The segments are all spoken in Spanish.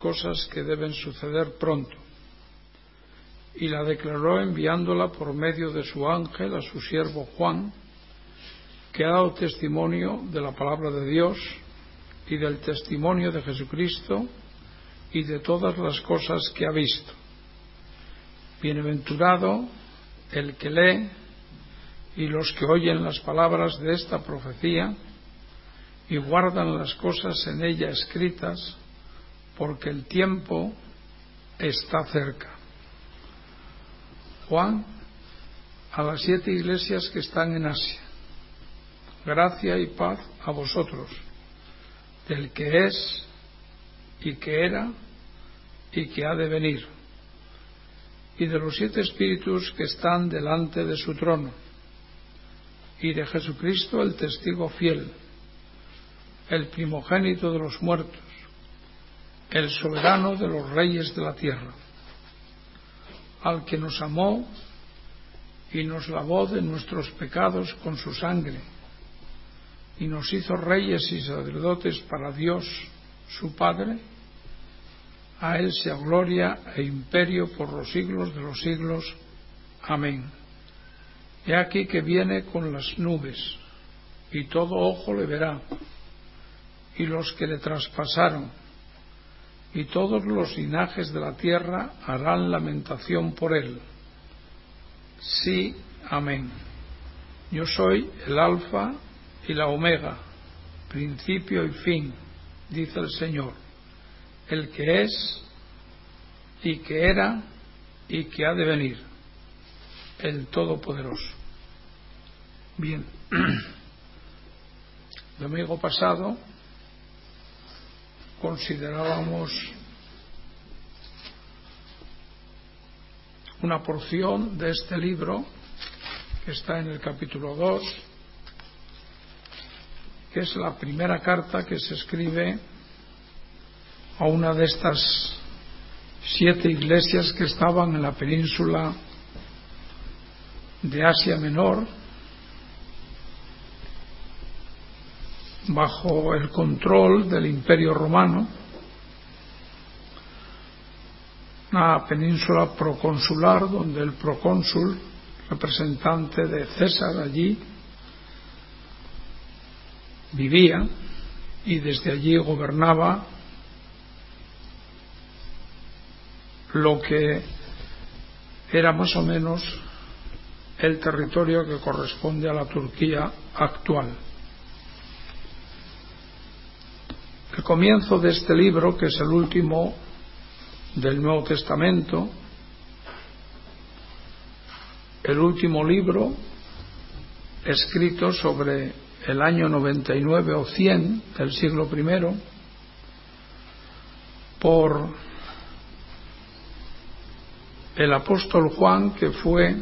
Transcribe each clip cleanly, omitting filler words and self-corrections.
cosas que deben suceder pronto, y la declaró enviándola por medio de su ángel a su siervo Juan, que ha dado testimonio de la palabra de Dios y del testimonio de Jesucristo y de todas las cosas que ha visto. Bienaventurado el que lee y los que oyen las palabras de esta profecía y guardan las cosas en ella escritas, porque el tiempo está cerca. Juan, a las 7 iglesias que están en Asia: gracia y paz a vosotros, del que es, y que era, y que ha de venir, y de los 7 espíritus que están delante de su trono, y de Jesucristo el testigo fiel, el primogénito de los muertos, el soberano de los reyes de la tierra, al que nos amó y nos lavó de nuestros pecados con su sangre, y nos hizo reyes y sacerdotes para Dios su Padre. A él sea gloria e imperio por los siglos de los siglos. Amén. He aquí que viene con las nubes, y todo ojo le verá, y los que le traspasaron, y todos los linajes de la tierra harán lamentación por él. Sí, amén. Yo soy el Alfa y la Omega, principio y fin, dice el Señor, el que es, y que era, y que ha de venir, el Todopoderoso. Bien, el domingo pasado considerábamos una porción de este libro que está en el capítulo 2, que es la primera carta que se escribe a una de estas 7 iglesias que estaban en la península de Asia Menor, bajo el control del Imperio Romano, una península proconsular donde el procónsul, representante de César allí, vivía y desde allí gobernaba lo que era más o menos el territorio que corresponde a la Turquía actual. El comienzo de este libro, que es el último del Nuevo Testamento, el último libro escrito sobre el año 99 o 100 del siglo I por el apóstol Juan, que fue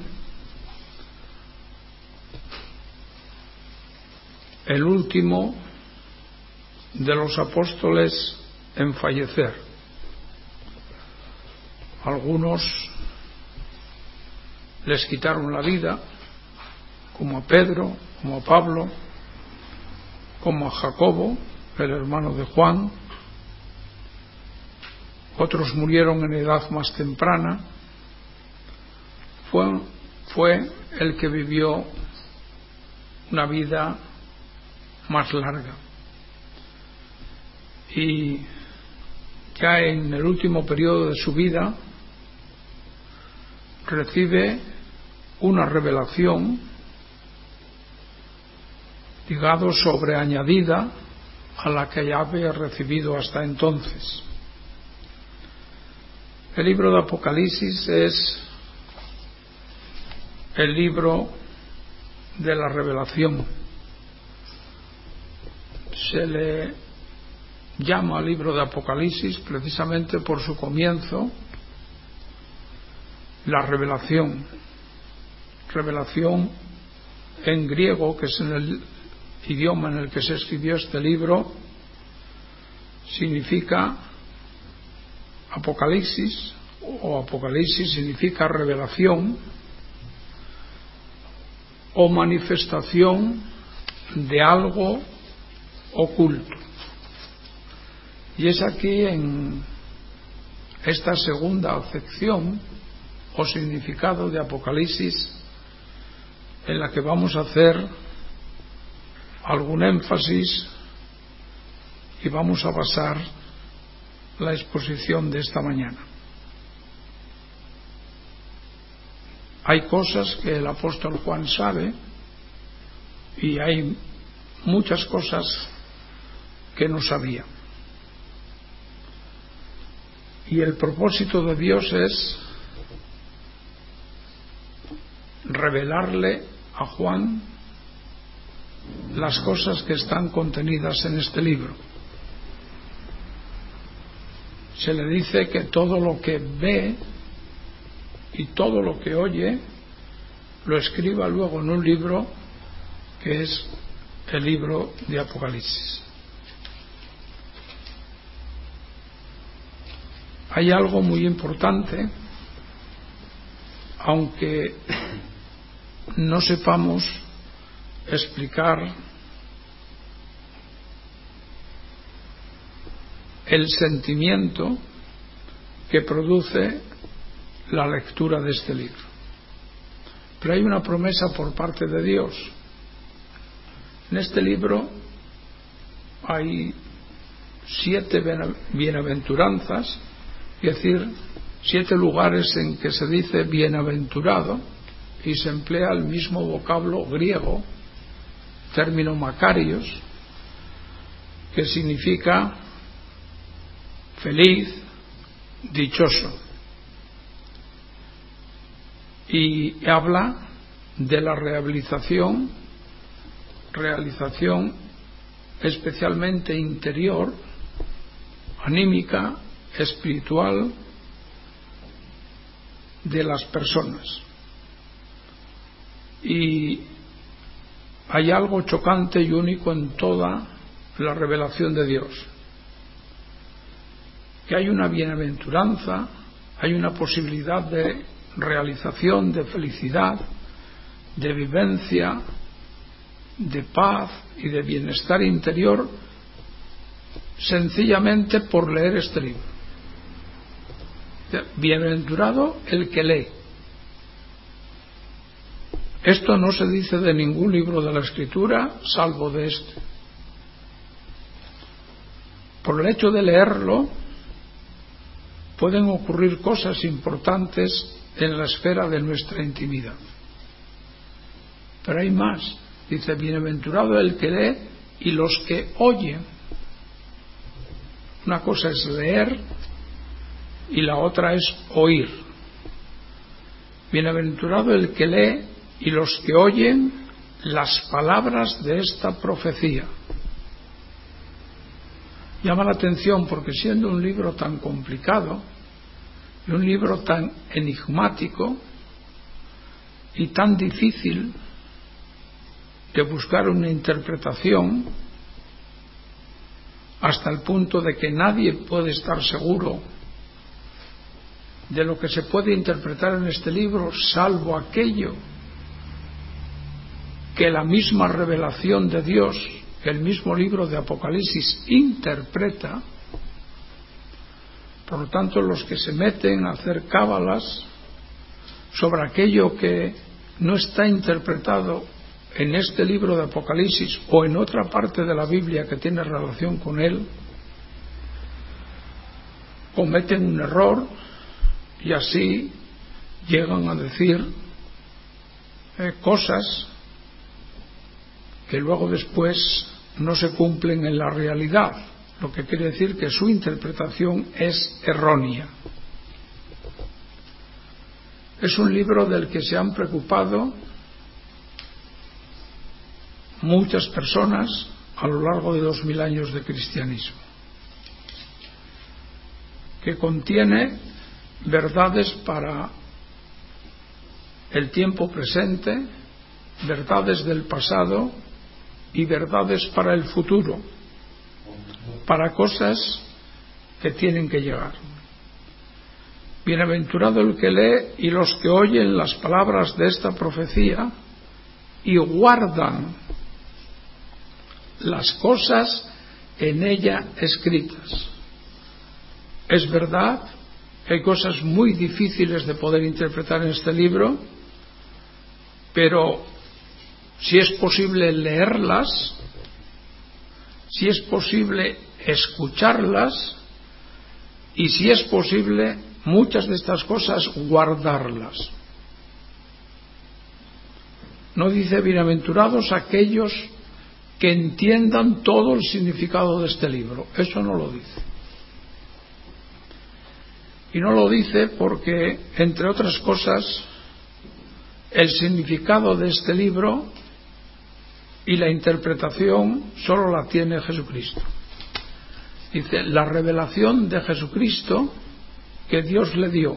el último de los apóstoles en fallecer. Algunos les quitaron la vida, como a Pedro, como a Pablo, como a Jacobo, el hermano de Juan. Otros murieron en edad más temprana. Fue el que vivió una vida más larga. Y ya en el último periodo de su vida recibe una revelación, digamos, sobreañadida a la que ya había recibido hasta entonces. El libro de Apocalipsis es el libro de la revelación. Se le llama libro de Apocalipsis precisamente por su comienzo, la revelación. Revelación en griego, que es en el idioma en el que se escribió este libro, significa Apocalipsis, o Apocalipsis significa revelación o manifestación de algo oculto. Y es aquí en esta segunda acepción o significado de Apocalipsis, en la que vamos a hacer algún énfasis y vamos a basar la exposición de esta mañana. Hay cosas que el apóstol Juan sabe y hay muchas cosas que no sabía. Y el propósito de Dios es revelarle a Juan las cosas que están contenidas en este libro. Se le dice que todo lo que ve y todo lo que oye lo escriba luego en un libro que es el libro de Apocalipsis. Hay algo muy importante, aunque no sepamos explicar el sentimiento que produce la lectura de este libro. Pero hay una promesa por parte de Dios. En este libro hay 7 bienaventuranzas, es decir, 7 lugares en que se dice bienaventurado y se emplea el mismo vocablo griego, término makarios, que significa feliz, dichoso, y habla de la realización especialmente interior, anímica, espiritual de las personas. Y hay algo chocante y único en toda la revelación de Dios, que hay una bienaventuranza, hay una posibilidad de realización, de felicidad, de vivencia, de paz y de bienestar interior, sencillamente por leer este libro. Bienaventurado el que lee. Esto no se dice de ningún libro de la Escritura, salvo de este. Por el hecho de leerlo, pueden ocurrir cosas importantes en la esfera de nuestra intimidad. Pero hay más. Dice, bienaventurado el que lee y los que oyen. Una cosa es leer y la otra es oír. Bienaventurado el que lee y los que oyen las palabras de esta profecía. Llama la atención porque siendo un libro tan complicado y un libro tan enigmático y tan difícil de buscar una interpretación, hasta el punto de que nadie puede estar seguro de lo que se puede interpretar en este libro, salvo aquello que la misma revelación de Dios, que el mismo libro de Apocalipsis interpreta. Por lo tanto, los que se meten a hacer cábalas sobre aquello que no está interpretado en este libro de Apocalipsis o en otra parte de la Biblia que tiene relación con él, cometen un error y así llegan a decir cosas que luego después no se cumplen en la realidad, lo que quiere decir que su interpretación es errónea. Es un libro del que se han preocupado muchas personas a lo largo de 2000 años de cristianismo, que contiene verdades para el tiempo presente, verdades del pasado y verdades para el futuro, para cosas que tienen que llegar. Bienaventurado el que lee y los que oyen las palabras de esta profecía y guardan las cosas en ella escritas. Es verdad Hay cosas muy difíciles de poder interpretar en este libro, pero si es posible leerlas, si es posible escucharlas y si es posible muchas de estas cosas guardarlas. No dice bienaventurados aquellos que entiendan todo el significado de este libro. Eso no lo dice. Y no lo dice porque, entre otras cosas, el significado de este libro y la interpretación solo la tiene Jesucristo. Dice, la revelación de Jesucristo que Dios le dio.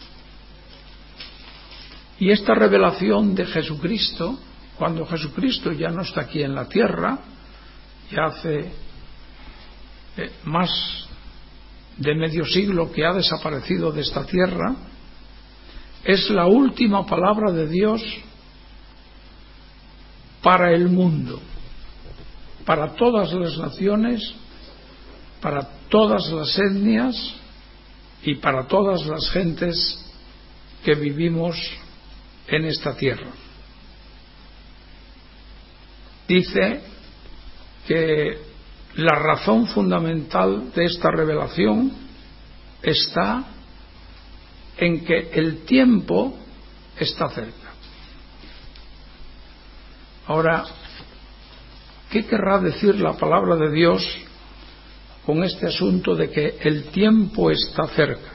Y esta revelación de Jesucristo, cuando Jesucristo ya no está aquí en la tierra, ya hace más de medio siglo que ha desaparecido de esta tierra, es la última palabra de Dios para el mundo, para todas las naciones, para todas las etnias y para todas las gentes que vivimos en esta tierra. Dice que la razón fundamental de esta revelación está en que el tiempo está cerca. Ahora, ¿qué querrá decir la palabra de Dios con este asunto de que el tiempo está cerca?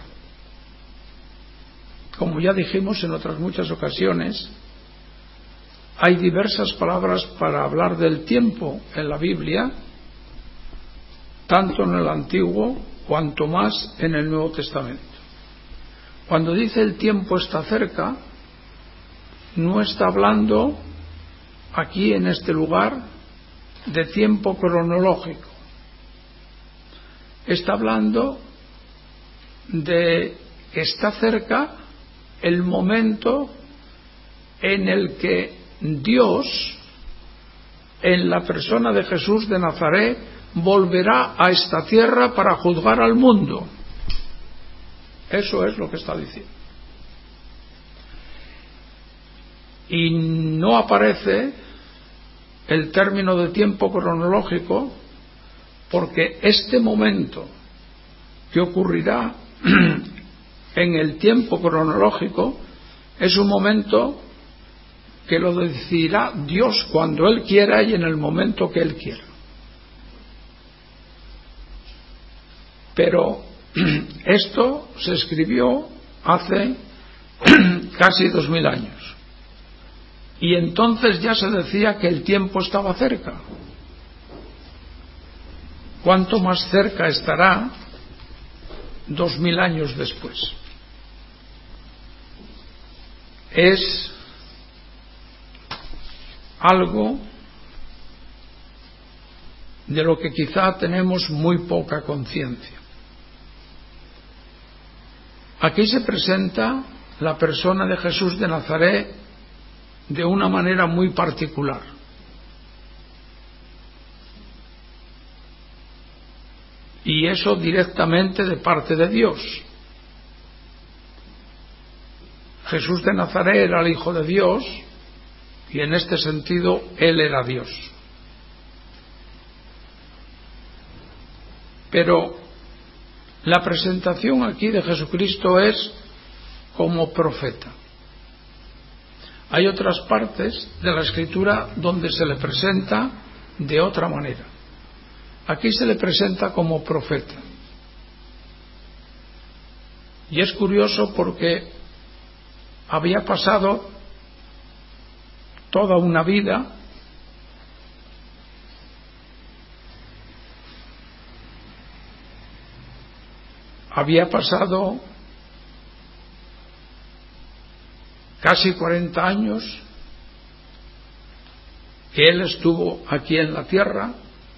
Como ya dijimos en otras muchas ocasiones, hay diversas palabras para hablar del tiempo en la Biblia, tanto en el Antiguo cuanto más en el Nuevo Testamento. Cuando dice el tiempo está cerca, no está hablando aquí en este lugar de tiempo cronológico. Está hablando de que está cerca el momento en el que Dios, en la persona de Jesús de Nazaret, volverá a esta tierra para juzgar al mundo. Eso es lo que está diciendo. Y no aparece el término de tiempo cronológico porque este momento que ocurrirá en el tiempo cronológico es un momento que lo decidirá Dios cuando Él quiera y en el momento que Él quiera. Pero esto se escribió hace casi 2000 años y entonces ya se decía que el tiempo estaba cerca. ¿Cuánto más cerca estará 2000 años después? Es algo de lo que quizá tenemos muy poca conciencia. Aquí se presenta la persona de Jesús de Nazaret de una manera muy particular. Y eso directamente de parte de Dios. Jesús de Nazaret era el Hijo de Dios y en este sentido Él era Dios. Pero la presentación aquí de Jesucristo es como profeta. Hay otras partes de la Escritura donde se le presenta de otra manera. Aquí se le presenta como profeta. Y es curioso porque había pasado toda una vida casi 40 años que Él estuvo aquí en la tierra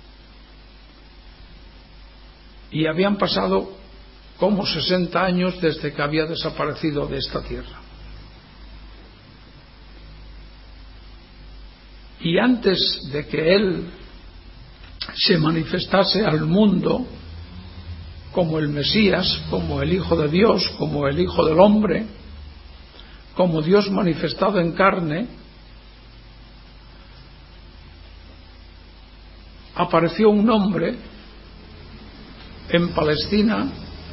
y habían pasado como 60 años desde que había desaparecido de esta tierra. Y antes de que Él se manifestase al mundo como el Mesías, como el Hijo de Dios, como el Hijo del Hombre, como Dios manifestado en carne, apareció un hombre en Palestina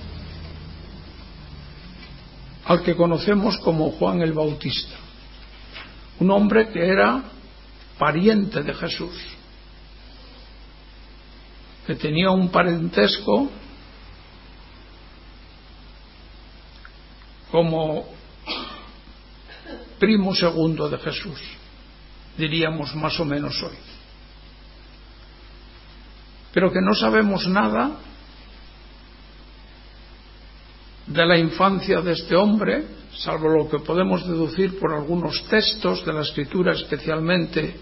al que conocemos como Juan el Bautista, un hombre que era pariente de Jesús, que tenía un parentesco como primo segundo de Jesús, diríamos más o menos hoy, pero que no sabemos nada de la infancia de este hombre, salvo lo que podemos deducir por algunos textos de la Escritura, especialmente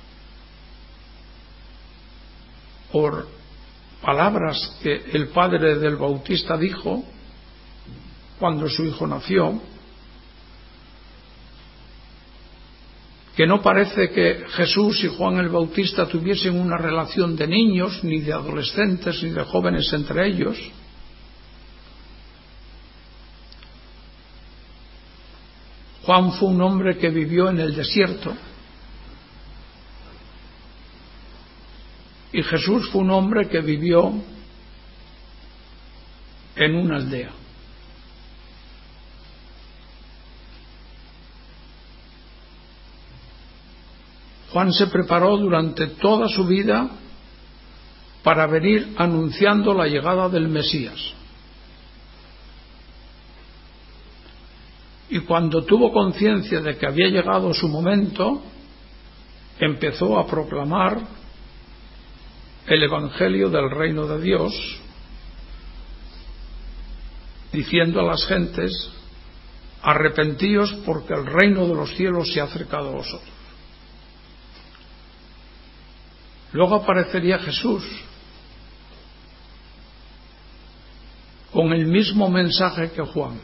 por palabras que el padre del Bautista dijo cuando su hijo nació, que no parece que Jesús y Juan el Bautista tuviesen una relación de niños, ni de adolescentes, ni de jóvenes entre ellos. Juan fue un hombre que vivió en el desierto y Jesús fue un hombre que vivió en una aldea. Juan se preparó durante toda su vida para venir anunciando la llegada del Mesías. Y cuando tuvo conciencia de que había llegado su momento, empezó a proclamar el Evangelio del Reino de Dios, diciendo a las gentes: arrepentíos porque el reino de los cielos se ha acercado a vosotros. Luego aparecería Jesús con el mismo mensaje que Juan.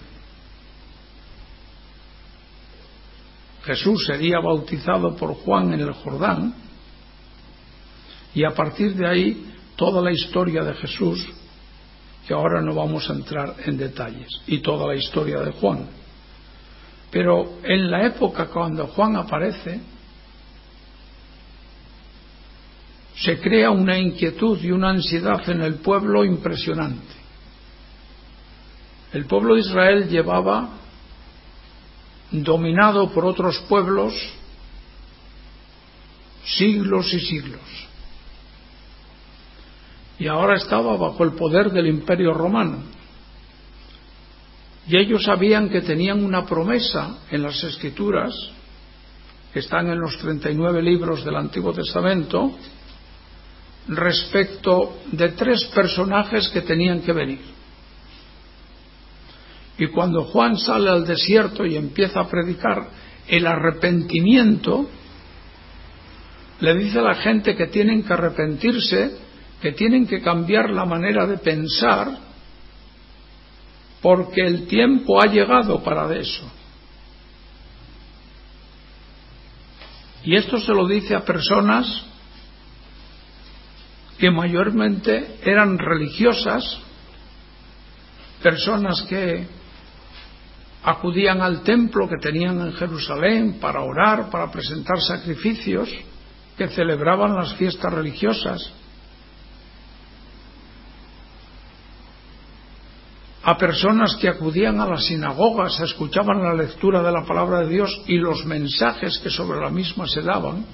Jesús sería bautizado por Juan en el Jordán, y a partir de ahí toda la historia de Jesús, que ahora no vamos a entrar en detalles, y toda la historia de Juan. Pero en la época cuando Juan aparece, se crea una inquietud y una ansiedad en el pueblo impresionante. El pueblo de Israel llevaba dominado por otros pueblos siglos y siglos, y ahora estaba bajo el poder del Imperio Romano, y ellos sabían que tenían una promesa en las Escrituras, que están en los 39 libros del Antiguo Testamento, respecto de 3 personajes que tenían que venir. Y cuando Juan sale al desierto y empieza a predicar el arrepentimiento, le dice a la gente que tienen que arrepentirse, que tienen que cambiar la manera de pensar, porque el tiempo ha llegado para eso. Y esto se lo dice a personas que mayormente eran religiosas, personas que acudían al templo que tenían en Jerusalén para orar, para presentar sacrificios, que celebraban las fiestas religiosas, a personas que acudían a las sinagogas, escuchaban la lectura de la palabra de Dios y los mensajes que sobre la misma se daban.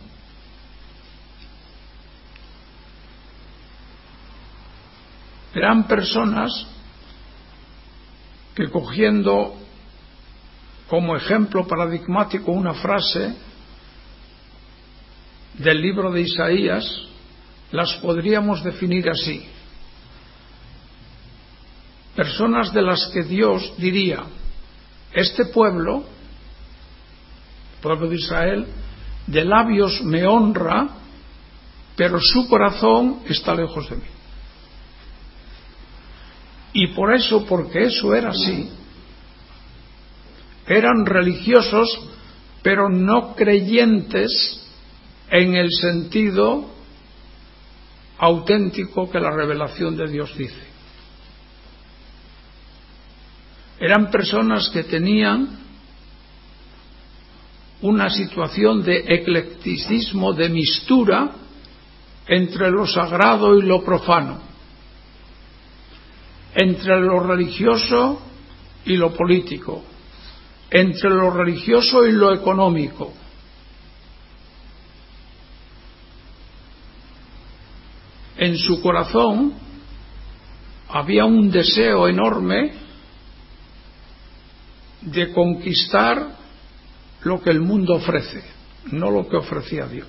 Eran personas que, cogiendo como ejemplo paradigmático una frase del libro de Isaías, las podríamos definir así: personas de las que Dios diría: este pueblo de Israel, de labios me honra, pero su corazón está lejos de mí. Y por eso, porque eso era así, eran religiosos, pero no creyentes en el sentido auténtico que la revelación de Dios dice. Eran personas que tenían una situación de eclecticismo, de mistura entre lo sagrado y lo profano, entre lo religioso y lo político, entre lo religioso y lo económico. En su corazón había un deseo enorme de conquistar lo que el mundo ofrece, no lo que ofrecía Dios.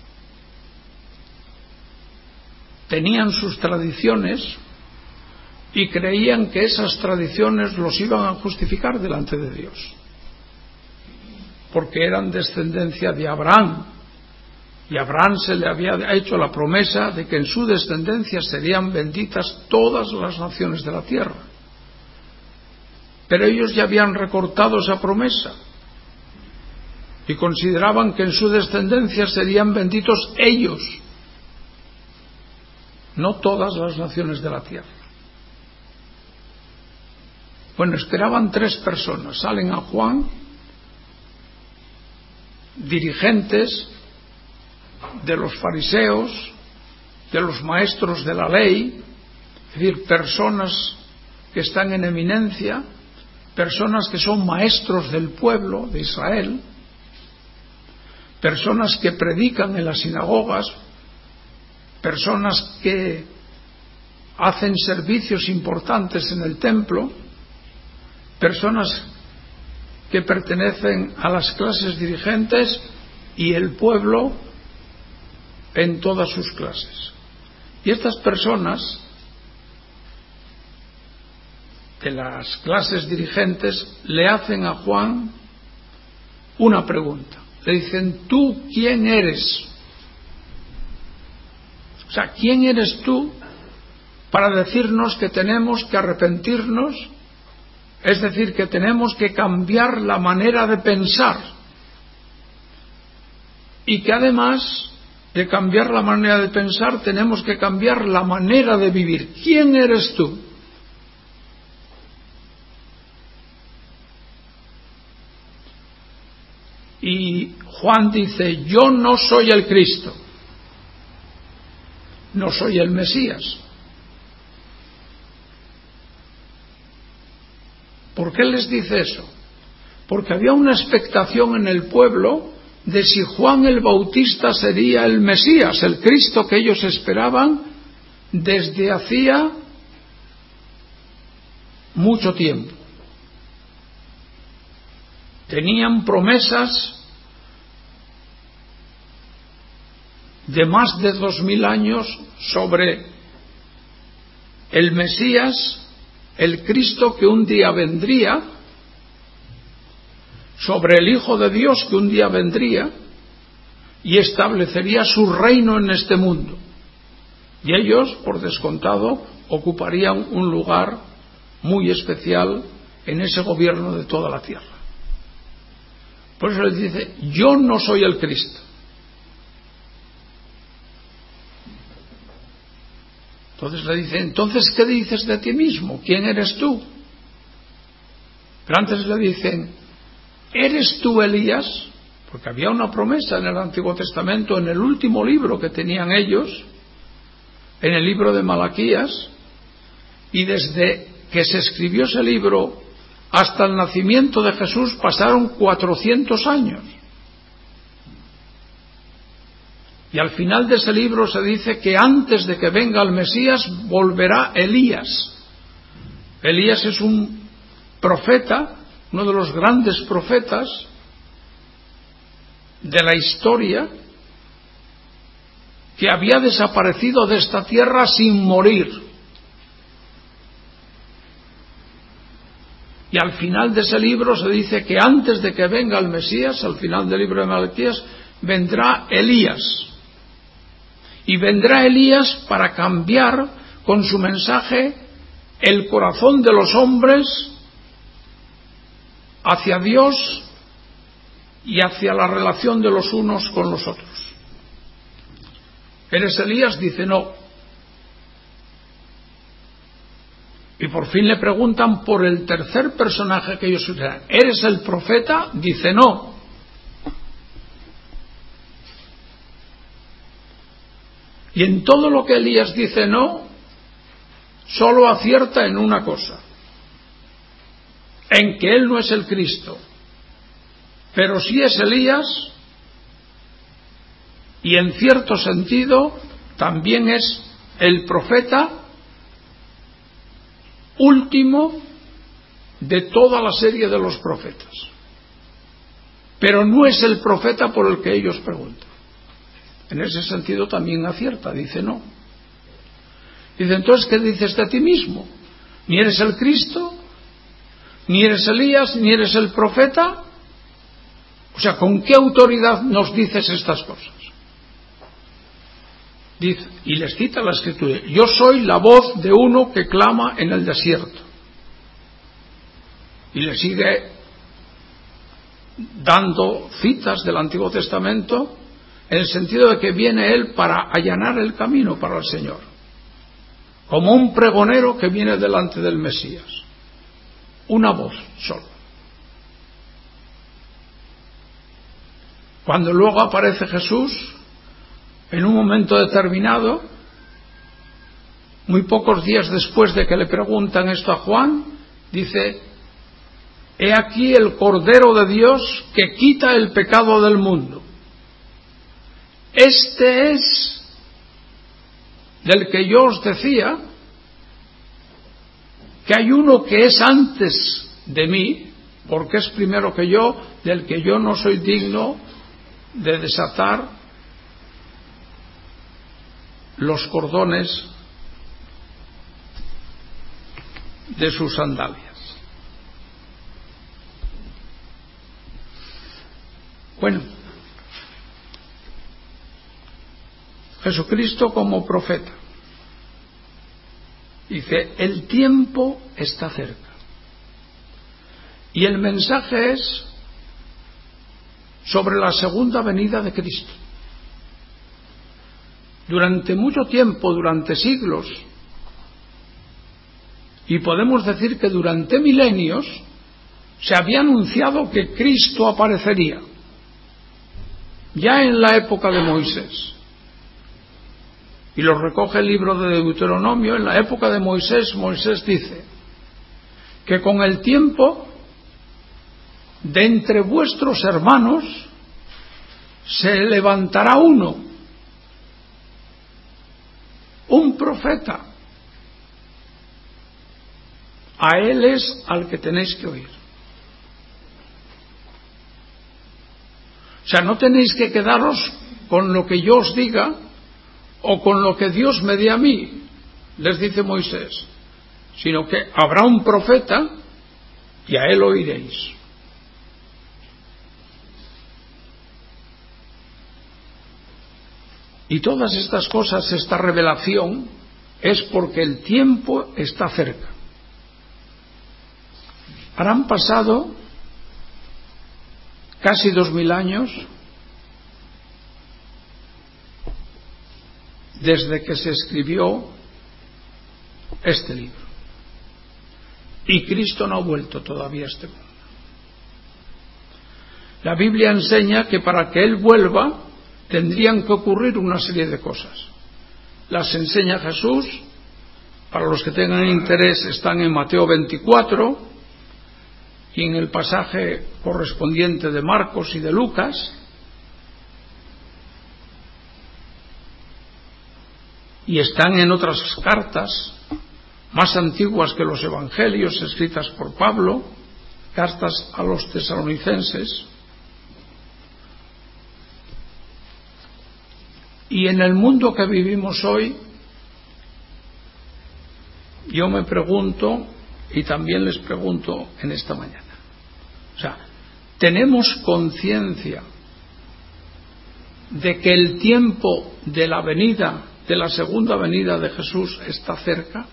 Tenían sus tradiciones y creían que esas tradiciones los iban a justificar delante de Dios, porque eran descendencia de Abraham, y a Abraham se le había hecho la promesa de que en su descendencia serían benditas todas las naciones de la tierra. Pero ellos ya habían recortado esa promesa y consideraban que en su descendencia serían benditos ellos, no todas las naciones de la tierra. Bueno, esperaban 3 personas. Salen a Juan, dirigentes de los fariseos, de los maestros de la ley, es decir, personas que están en eminencia, personas que son maestros del pueblo de Israel, personas que predican en las sinagogas, personas que hacen servicios importantes en el templo, personas que pertenecen a las clases dirigentes y el pueblo en todas sus clases. Y estas personas de las clases dirigentes le hacen a Juan una pregunta. Le dicen: ¿tú quién eres? O sea, ¿quién eres tú para decirnos que tenemos que arrepentirnos? Es decir, que tenemos que cambiar la manera de pensar, y que además de cambiar la manera de pensar tenemos que cambiar la manera de vivir. ¿Quién eres tú? Y Juan dice: yo no soy el Cristo, no soy el Mesías. ¿Por qué les dice eso? Porque había una expectación en el pueblo de si Juan el Bautista sería el Mesías, el Cristo que ellos esperaban desde hacía mucho tiempo. Tenían promesas de más de 2000 años sobre el Mesías, el Cristo que un día vendría, sobre el Hijo de Dios que un día vendría y establecería su reino en este mundo. Y ellos, por descontado, ocuparían un lugar muy especial en ese gobierno de toda la tierra. Por eso les dice: yo no soy el Cristo. Entonces le dice: entonces, ¿qué dices de ti mismo? ¿Quién eres tú? Pero antes le dicen: ¿eres tú Elías? Porque había una promesa en el Antiguo Testamento, en el último libro que tenían ellos, en el libro de Malaquías, y desde que se escribió ese libro hasta el nacimiento de Jesús pasaron 400 años. Y al final de ese libro se dice que antes de que venga el Mesías volverá Elías. Elías es un profeta, uno de los grandes profetas de la historia, que había desaparecido de esta tierra sin morir. Y al final de ese libro se dice que antes de que venga el Mesías, al final del libro de Malaquías, vendrá Elías. Y vendrá Elías para cambiar con su mensaje el corazón de los hombres hacia Dios y hacia la relación de los unos con los otros. ¿Eres Elías? Dice: no. Y por fin le preguntan por el tercer personaje que ellos usan. ¿Eres el profeta? Dice no. Y en todo lo que Elías dice no, solo acierta en una cosa: en que él no es el Cristo, pero sí es Elías, y en cierto sentido también es el profeta último de toda la serie de los profetas, pero no es el profeta por el que ellos preguntan. En ese sentido también acierta, dice no. Dice, entonces, ¿qué dices de ti mismo? Ni eres el Cristo, ni eres Elías, ni eres el profeta. O sea, ¿con qué autoridad nos dices estas cosas? Dice, y les cita la Escritura: yo soy la voz de uno que clama en el desierto. Y le sigue dando citas del Antiguo Testamento en el sentido de que viene él para allanar el camino para el Señor, como un pregonero que viene delante del Mesías. Una voz solo. Cuando luego aparece Jesús, en un momento determinado, muy pocos días después de que le preguntan esto a Juan, dice: he aquí el Cordero de Dios que quita el pecado del mundo. Este es del que yo os decía que hay uno que es antes de mí, porque es primero que yo, del que yo no soy digno de desatar los cordones de sus sandalias. Bueno, Jesucristo como profeta dice: el tiempo está cerca. Y el mensaje es sobre la segunda venida de Cristo. Durante mucho tiempo, durante siglos, y podemos decir que durante milenios, se había anunciado que Cristo aparecería, ya en la época de Moisés. Y lo recoge el libro de Deuteronomio. En la época de Moisés, Moisés dice que con el tiempo de entre vuestros hermanos se levantará uno, un profeta. A él es al que tenéis que oír. O sea, no tenéis que quedaros con lo que yo os diga o con lo que Dios me dé a mí, les dice Moisés, sino que habrá un profeta y a él oiréis. Y todas estas cosas, esta revelación, es porque el tiempo está cerca. Habrán pasado casi 2000 años desde que se escribió este libro. Y Cristo no ha vuelto todavía a este mundo. La Biblia enseña que para que Él vuelva tendrían que ocurrir una serie de cosas. Las enseña Jesús. Para los que tengan interés, están en Mateo 24 y en el pasaje correspondiente de Marcos y de Lucas. Y están en otras cartas más antiguas que los evangelios, escritas por Pablo, cartas a los tesalonicenses. Y en el mundo que vivimos hoy, yo me pregunto, y también les pregunto en esta mañana, o sea, ¿tenemos conciencia de que el tiempo de la venida, de la segunda venida de Jesús, está cerca?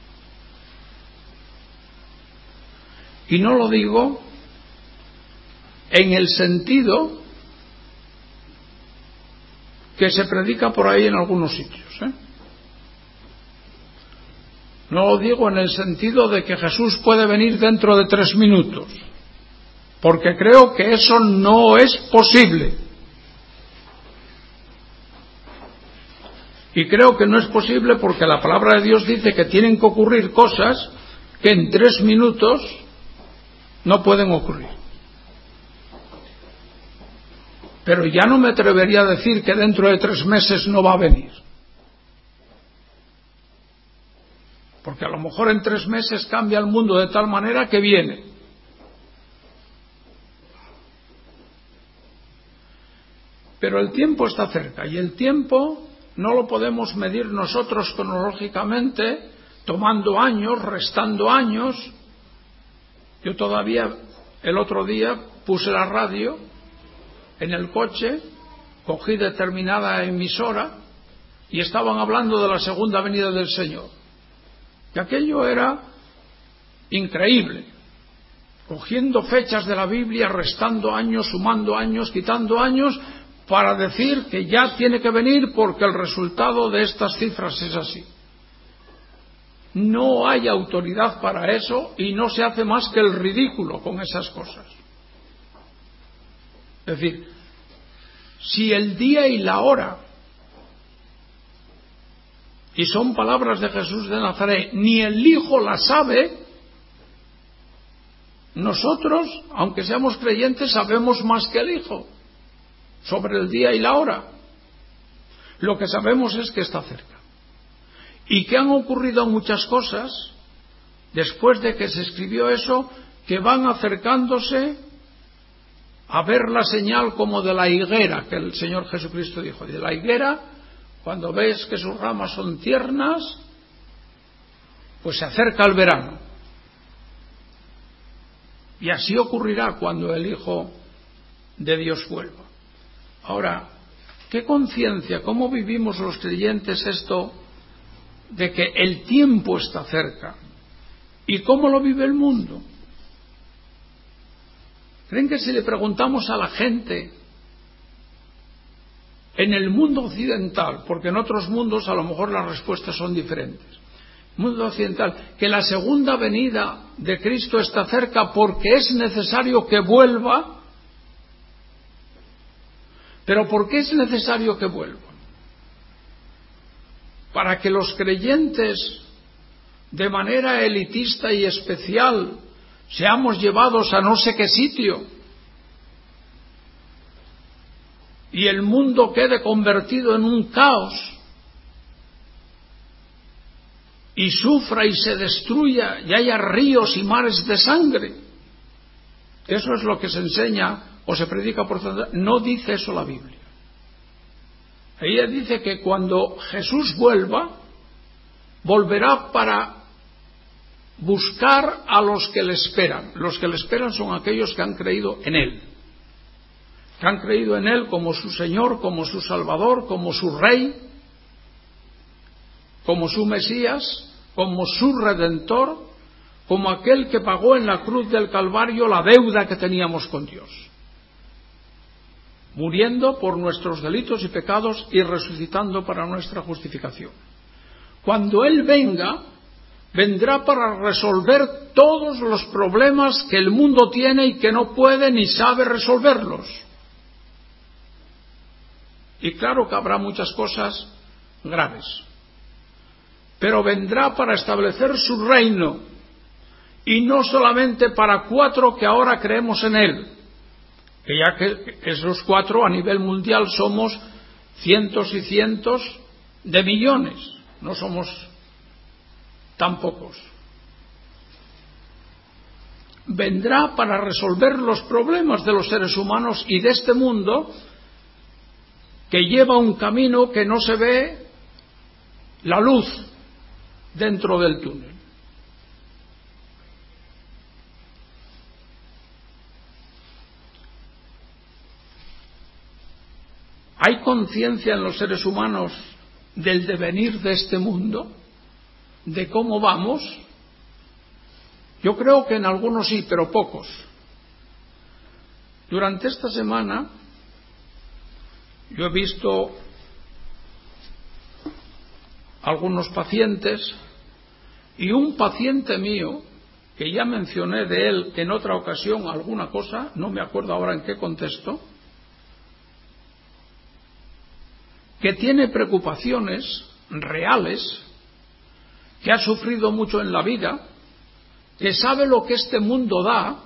Y no lo digo en el sentido que se predica por ahí en algunos sitios, No lo digo en el sentido de que Jesús puede venir dentro de 3 minutos, porque creo que eso no es posible. Y creo que no es posible porque la palabra de Dios dice que tienen que ocurrir cosas que en 3 minutos no pueden ocurrir. Pero ya no me atrevería a decir que dentro de 3 meses no va a venir. Porque a lo mejor en 3 meses cambia el mundo de tal manera que viene. Pero el tiempo está cerca, y el tiempo no lo podemos medir nosotros cronológicamente, tomando años, restando años. Yo todavía, el otro día, puse la radio en el coche, cogí determinada emisora y estaban hablando de la segunda venida del Señor. Y aquello era increíble, cogiendo fechas de la Biblia, restando años, sumando años, quitando años, para decir que ya tiene que venir porque el resultado de estas cifras es así. No hay autoridad para eso y no se hace más que el ridículo con esas cosas. Es decir, si el día y la hora, y son palabras de Jesús de Nazaret, ni el Hijo la sabe, nosotros, aunque seamos creyentes, sabemos más que el Hijo sobre el día y la hora. Lo que sabemos es que está cerca. Y que han ocurrido muchas cosas, después de que se escribió eso, que van acercándose a ver la señal como de la higuera, que el Señor Jesucristo dijo. De la higuera, cuando ves que sus ramas son tiernas, pues se acerca el verano. Y así ocurrirá cuando el Hijo de Dios vuelva. Ahora, ¿qué conciencia, cómo vivimos los creyentes esto de que el tiempo está cerca? ¿Y cómo lo vive el mundo? ¿Creen que si le preguntamos a la gente en el mundo occidental, porque en otros mundos a lo mejor las respuestas son diferentes, mundo occidental, que la segunda venida de Cristo está cerca porque es necesario que vuelva? ¿Pero por qué es necesario que vuelva? Para que los creyentes, de manera elitista y especial, seamos llevados a no sé qué sitio y el mundo quede convertido en un caos y sufra y se destruya y haya ríos y mares de sangre. Eso es lo que se enseña o se predica por tanto. No dice eso la Biblia. Ella dice que cuando Jesús vuelva, volverá para buscar a los que le esperan. Los que le esperan son aquellos que han creído en Él. Que han creído en Él como su Señor, como su Salvador, como su Rey, como su Mesías, como su Redentor, como aquel que pagó en la cruz del Calvario la deuda que teníamos con Dios, muriendo por nuestros delitos y pecados y resucitando para nuestra justificación. Cuando Él venga, vendrá para resolver todos los problemas que el mundo tiene y que no puede ni sabe resolverlos. Y claro que habrá muchas cosas graves, pero vendrá para establecer su reino, y no solamente para 4 que ahora creemos en Él, que ya que esos 4 a nivel mundial somos cientos y cientos de millones, no somos tan pocos. Vendrá para resolver los problemas de los seres humanos y de este mundo que lleva un camino que no se ve la luz dentro del túnel. ¿Hay conciencia en los seres humanos del devenir de este mundo? ¿De cómo vamos? Yo creo que en algunos sí, pero pocos. Durante esta semana yo he visto algunos pacientes Y un paciente mío, que ya mencioné de él en otra ocasión alguna cosa, no me acuerdo ahora en qué contexto, que tiene preocupaciones reales, que ha sufrido mucho en la vida, que sabe lo que este mundo da,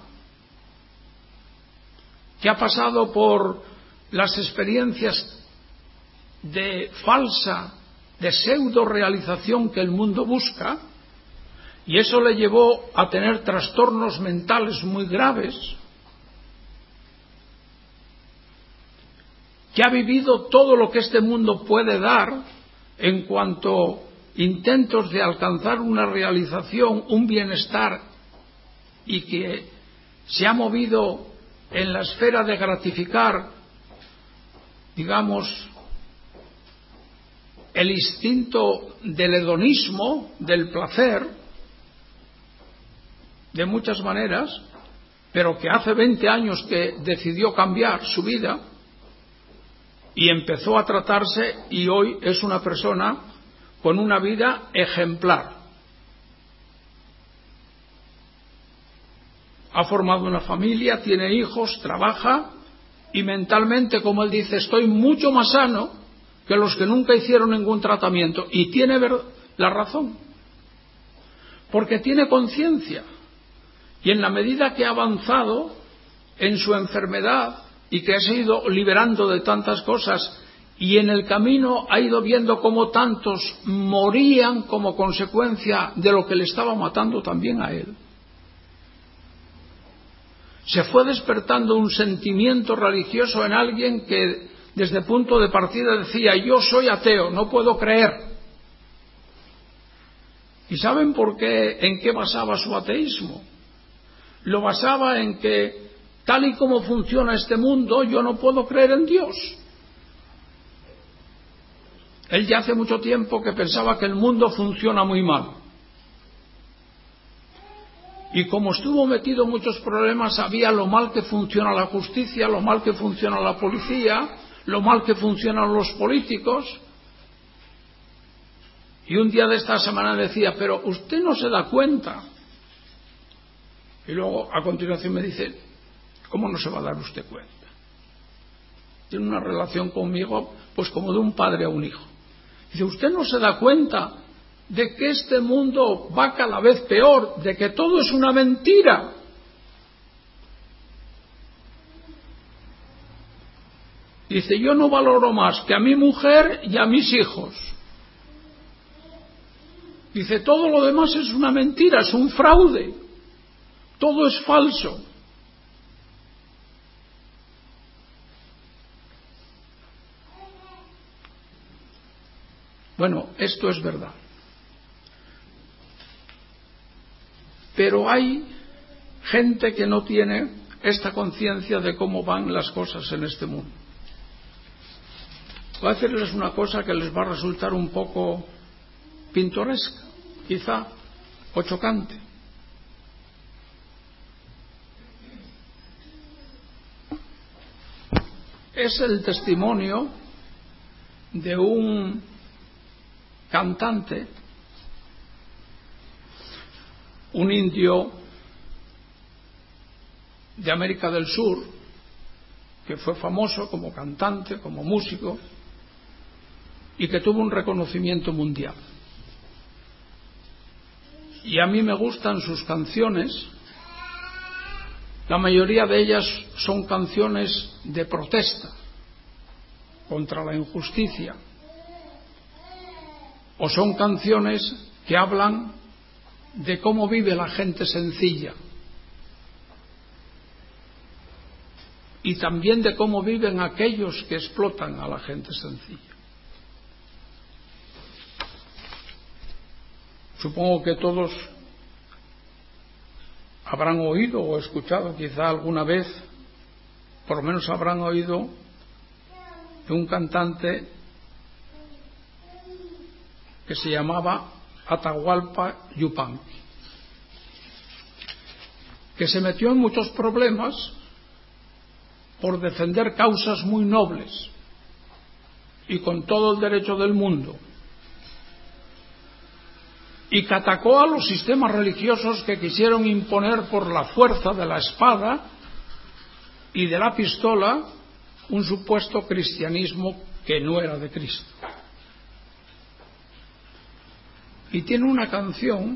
que ha pasado por las experiencias de falsa, de pseudo realización que el mundo busca, y eso le llevó a tener trastornos mentales muy graves, que ha vivido todo lo que este mundo puede dar en cuanto intentos de alcanzar una realización, un bienestar, y que se ha movido en la esfera de gratificar, digamos, el instinto del hedonismo, del placer, de muchas maneras, pero que hace 20 años que decidió cambiar su vida y empezó a tratarse, y hoy es una persona con una vida ejemplar. Ha formado una familia, tiene hijos, trabaja, y mentalmente, como él dice, estoy mucho más sano que los que nunca hicieron ningún tratamiento. Y tiene la razón, porque tiene conciencia. Y en la medida que ha avanzado en su enfermedad y que se ha ido liberando de tantas cosas, y en el camino ha ido viendo cómo tantos morían como consecuencia de lo que le estaba matando también a él, se fue despertando un sentimiento religioso en alguien que desde el punto de partida decía: yo soy ateo, no puedo creer. ¿Y saben por qué? ¿En qué basaba su ateísmo? Lo basaba en que, tal y como funciona este mundo, yo no puedo creer en Dios. Él ya hace mucho tiempo que pensaba que el mundo funciona muy mal. Y como estuvo metido en muchos problemas, sabía lo mal que funciona la justicia, lo mal que funciona la policía, lo mal que funcionan los políticos. Y un día de esta semana decía: pero usted no se da cuenta. Y luego a continuación me dice: ¿cómo no se va a dar usted cuenta? Tiene una relación conmigo pues como de un padre a un hijo. Dice: ¿usted no se da cuenta de que este mundo va cada vez peor, de que todo es una mentira? Dice: yo no valoro más que a mi mujer y a mis hijos. Dice: todo lo demás es una mentira, es un fraude, todo es falso. Bueno, esto es verdad. Pero hay gente que no tiene esta conciencia de cómo van las cosas en este mundo. Voy a decirles una cosa que les va a resultar un poco pintoresca, quizá, o chocante. Es el testimonio de un cantante, un indio de América del Sur, que fue famoso como cantante, como músico, y que tuvo un reconocimiento mundial. Y a mí me gustan sus canciones. La mayoría de ellas son canciones de protesta contra la injusticia, o son canciones que hablan de cómo vive la gente sencilla y también de cómo viven aquellos que explotan a la gente sencilla. Supongo que todos habrán oído o escuchado quizá alguna vez, por lo menos habrán oído de un cantante que se llamaba Atahualpa Yupanqui, que se metió en muchos problemas por defender causas muy nobles y con todo el derecho del mundo. y que atacó a los sistemas religiosos que quisieron imponer por la fuerza de la espada y de la pistola un supuesto cristianismo que no era de Cristo. Y tiene una canción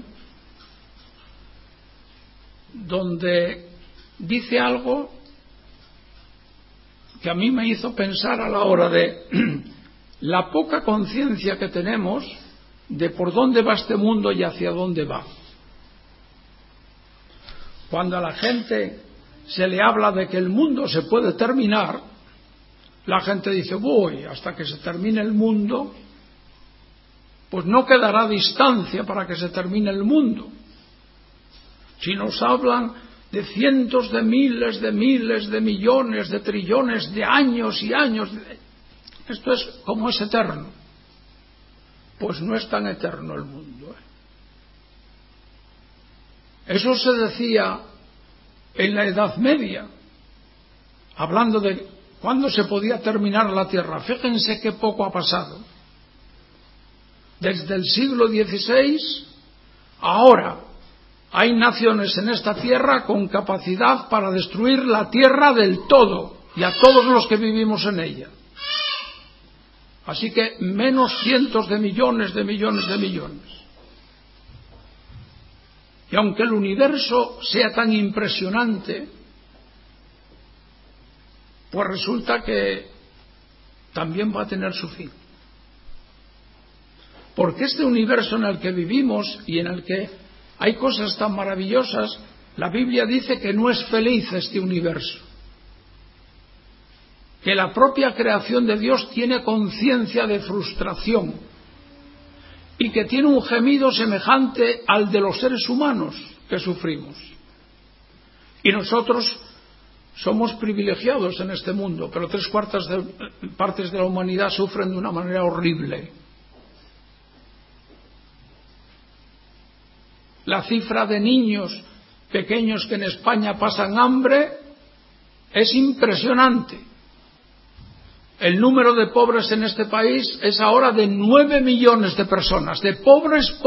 donde dice algo que a mí me hizo pensar a la hora de la poca conciencia que tenemos de por dónde va este mundo y hacia dónde va. Cuando a la gente se le habla de que el mundo se puede terminar, la gente dice, voy, hasta que se termine el mundo, pues no quedará distancia para que se termine el mundo. Si nos hablan de cientos de miles, de millones, de trillones de años y años, esto es como es eterno. Pues no es tan eterno el mundo. Eso se decía en la Edad Media, hablando de cuándo se podía terminar la Tierra. Fíjense qué poco ha pasado. Desde el siglo XVI, ahora hay naciones en esta Tierra con capacidad para destruir la Tierra del todo y a todos los que vivimos en ella. Así que menos cientos de millones. Y aunque el universo sea tan impresionante, pues resulta que también va a tener su fin. Porque este universo en el que vivimos y en el que hay cosas tan maravillosas, la Biblia dice que no es feliz este universo. Que la propia creación de Dios tiene conciencia de frustración y que tiene un gemido semejante al de los seres humanos que sufrimos. Y nosotros somos privilegiados en este mundo, pero 3/4 partes de la humanidad sufren de una manera horrible. La cifra de niños pequeños que en España pasan hambre es impresionante. El número de pobres en este país es ahora de 9 millones de personas, de pobres.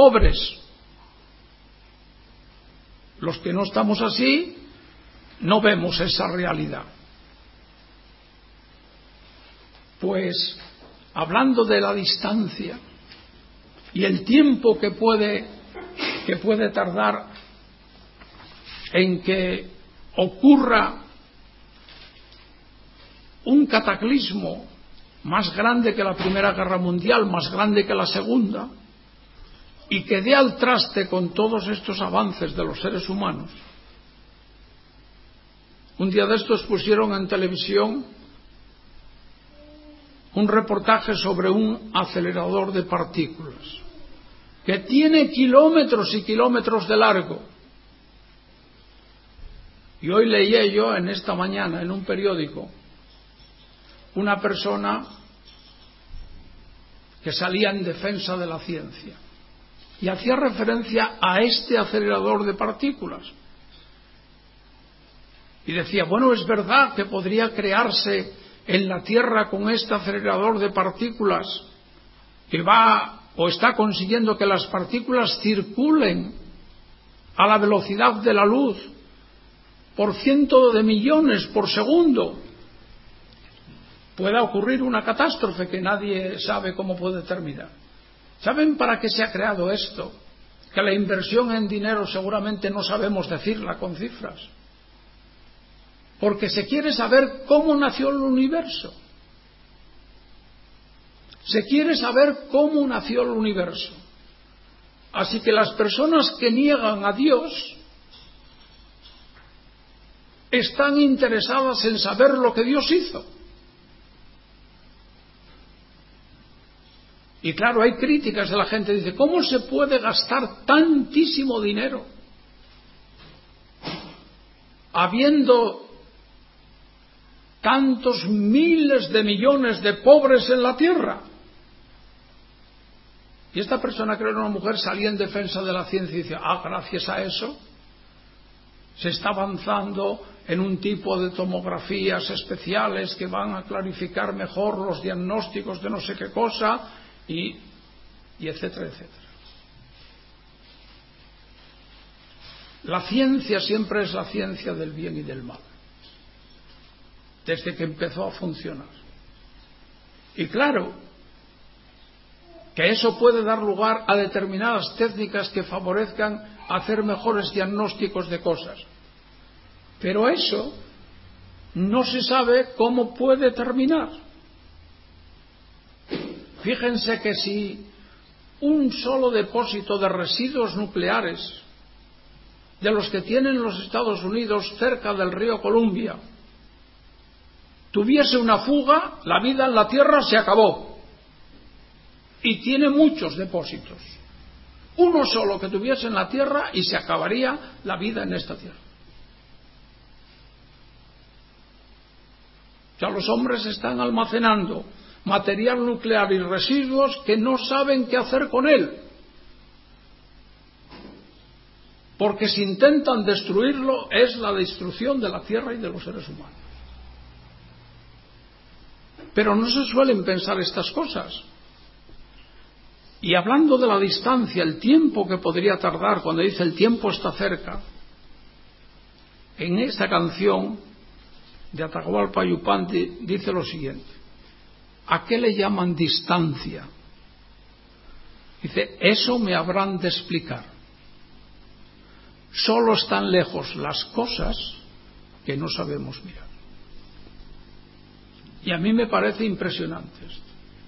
Los que no estamos así, no vemos esa realidad. Pues, hablando de la distancia y el tiempo que puede tardar en que ocurra un cataclismo más grande que la Primera Guerra Mundial, más grande que la Segunda, y que dé al traste con todos estos avances de los seres humanos. Un día de estos pusieron en televisión un reportaje sobre un acelerador de partículas que tiene kilómetros y kilómetros de largo. Y hoy leía yo en esta mañana en un periódico una persona que salía en defensa de la ciencia y hacía referencia a este acelerador de partículas. Y decía, bueno, es verdad que podría crearse en la Tierra con este acelerador de partículas que va o está consiguiendo que las partículas circulen a la velocidad de la luz por cientos de millones por segundo. Pueda ocurrir una catástrofe que nadie sabe cómo puede terminar. ¿Saben para qué se ha creado esto? Que la inversión en dinero seguramente no sabemos decirla con cifras. Porque se quiere saber cómo nació el universo. Se quiere saber cómo nació el universo. Así que las personas que niegan a Dios están interesadas en saber lo que Dios hizo. Y claro, hay críticas de la gente, dice, ¿cómo se puede gastar tantísimo dinero habiendo tantos miles de millones de pobres en la tierra? Y esta persona, que era una mujer, salía en defensa de la ciencia y decía, gracias a eso se está avanzando en un tipo de tomografías especiales que van a clarificar mejor los diagnósticos de no sé qué cosa, y etcétera, etcétera. La ciencia siempre es la ciencia del bien y del mal, desde que empezó a funcionar. Y claro, que eso puede dar lugar a determinadas técnicas que favorezcan hacer mejores diagnósticos de cosas. Pero eso no se sabe cómo puede terminar. Fíjense que si un solo depósito de residuos nucleares, de los que tienen los Estados Unidos cerca del río Columbia, tuviese una fuga, la vida en la Tierra se acabó. Y tiene muchos depósitos. Uno solo que tuviese en la Tierra y se acabaría la vida en esta Tierra. O sea, los hombres están almacenando material nuclear y residuos que no saben qué hacer con él. Porque si intentan destruirlo, es la destrucción de la Tierra y de los seres humanos. Pero no se suelen pensar estas cosas. Y hablando de la distancia, el tiempo que podría tardar, cuando dice el tiempo está cerca, en esta canción de Atahualpa Yupanqui dice lo siguiente: ¿a qué le llaman distancia? Dice, eso me habrán de explicar. Solo están lejos las cosas que no sabemos mirar. Y a mí me parece impresionante esto.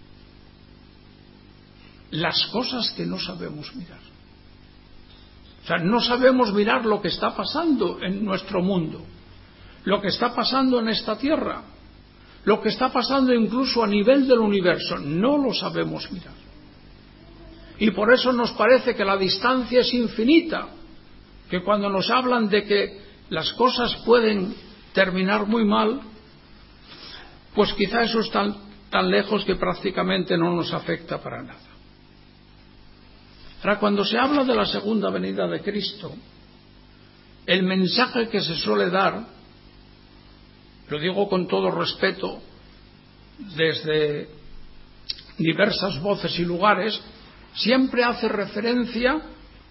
Las cosas que no sabemos mirar. O sea, no sabemos mirar lo que está pasando en nuestro mundo, lo que está pasando en esta tierra, lo que está pasando incluso a nivel del universo. No lo sabemos mirar. Y por eso nos parece que la distancia es infinita, que cuando nos hablan de que las cosas pueden terminar muy mal, pues quizá eso está tan lejos que prácticamente no nos afecta para nada. Ahora, cuando se habla de la segunda venida de Cristo, el mensaje que se suele dar, lo digo con todo respeto, desde diversas voces y lugares, siempre hace referencia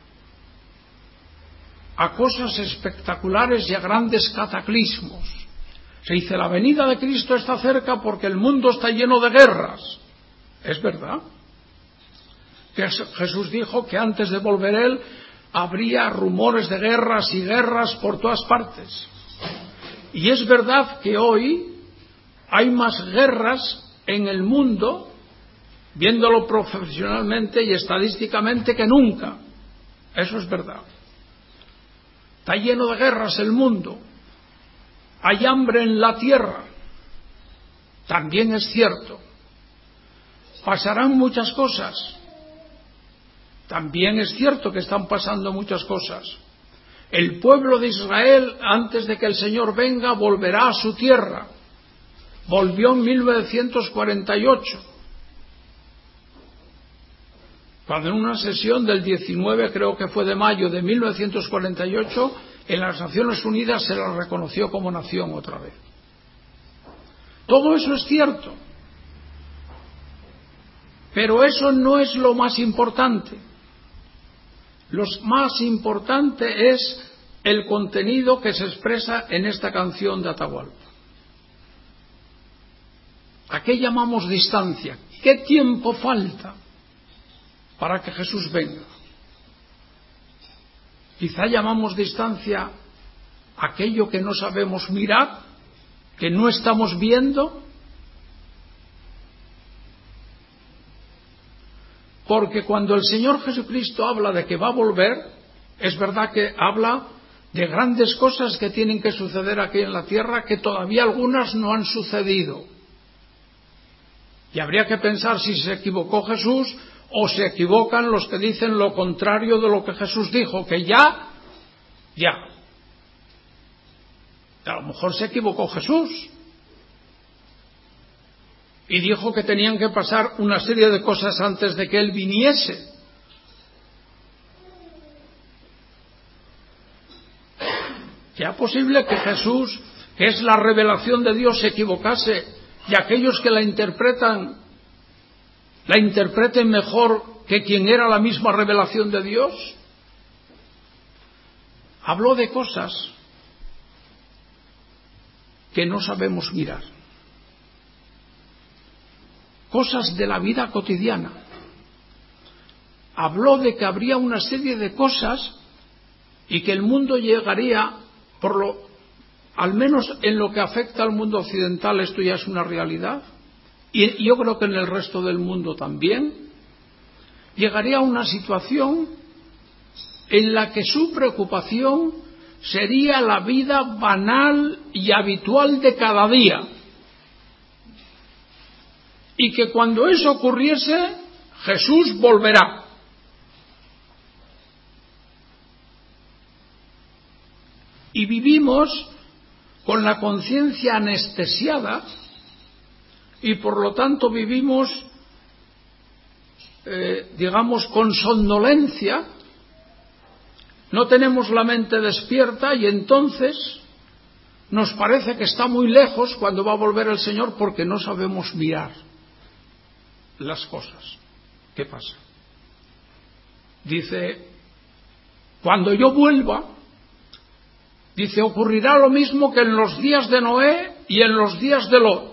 a cosas espectaculares y a grandes cataclismos. Se dice, la venida de Cristo está cerca porque el mundo está lleno de guerras. Es verdad. Que Jesús dijo que antes de volver Él habría rumores de guerras y guerras por todas partes. Y es verdad que hoy hay más guerras en el mundo, viéndolo profesionalmente y estadísticamente, que nunca. Eso es verdad. Está lleno de guerras el mundo. Hay hambre en la tierra. También es cierto. Pasarán muchas cosas. También es cierto que están pasando muchas cosas. El pueblo de Israel, antes de que el Señor venga, volverá a su tierra. Volvió en 1948. Cuando en una sesión del 19, creo que fue de mayo de 1948, en las Naciones Unidas se la reconoció como nación otra vez. Todo eso es cierto. Pero eso no es lo más importante. Lo más importante es el contenido que se expresa en esta canción de Atahualpa. ¿A qué llamamos distancia? ¿Qué tiempo falta para que Jesús venga? Quizá llamamos distancia aquello que no sabemos mirar, que no estamos viendo. Porque cuando el Señor Jesucristo habla de que va a volver, es verdad que habla de grandes cosas que tienen que suceder aquí en la tierra, que todavía algunas no han sucedido. Y habría que pensar si se equivocó Jesús o se equivocan los que dicen lo contrario de lo que Jesús dijo, que ya. A lo mejor se equivocó Jesús y dijo que tenían que pasar una serie de cosas antes de que Él viniese. ¿Sea posible que Jesús, que es la revelación de Dios, se equivocase y aquellos que la interpreten mejor que quien era la misma revelación de Dios? habló de cosas que no sabemos mirar, cosas de la vida cotidiana. Habló de que habría una serie de cosas y que el mundo llegaría, al menos en lo que afecta al mundo occidental, esto ya es una realidad, y yo creo que en el resto del mundo también, llegaría a una situación en la que su preocupación sería la vida banal y habitual de cada día. Y que cuando eso ocurriese, Jesús volverá. Y vivimos con la conciencia anestesiada y por lo tanto vivimos, digamos, con somnolencia. No tenemos la mente despierta y entonces nos parece que está muy lejos cuando va a volver el Señor porque no sabemos mirar las cosas. ¿Qué pasa? Dice, cuando yo vuelva, dice, ocurrirá lo mismo que en los días de Noé y en los días de Lot.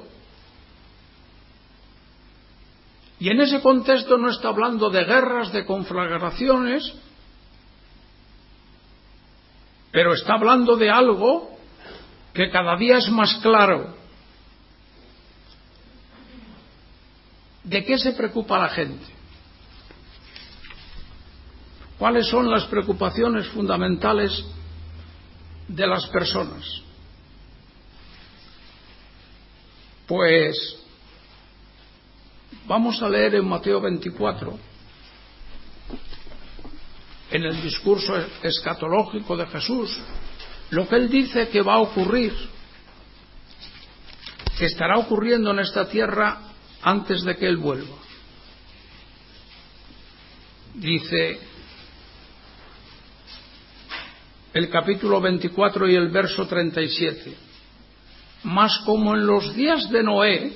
Y en ese contexto no está hablando de guerras, de conflagraciones, pero está hablando de algo que cada día es más claro. ¿De qué se preocupa la gente? ¿Cuáles son las preocupaciones fundamentales de las personas? Pues vamos a leer en Mateo 24, en el discurso escatológico de Jesús, lo que él dice que va a ocurrir, que estará ocurriendo en esta tierra antes de que él vuelva. Dice el capítulo 24 y el verso 37, mas como en los días de Noé,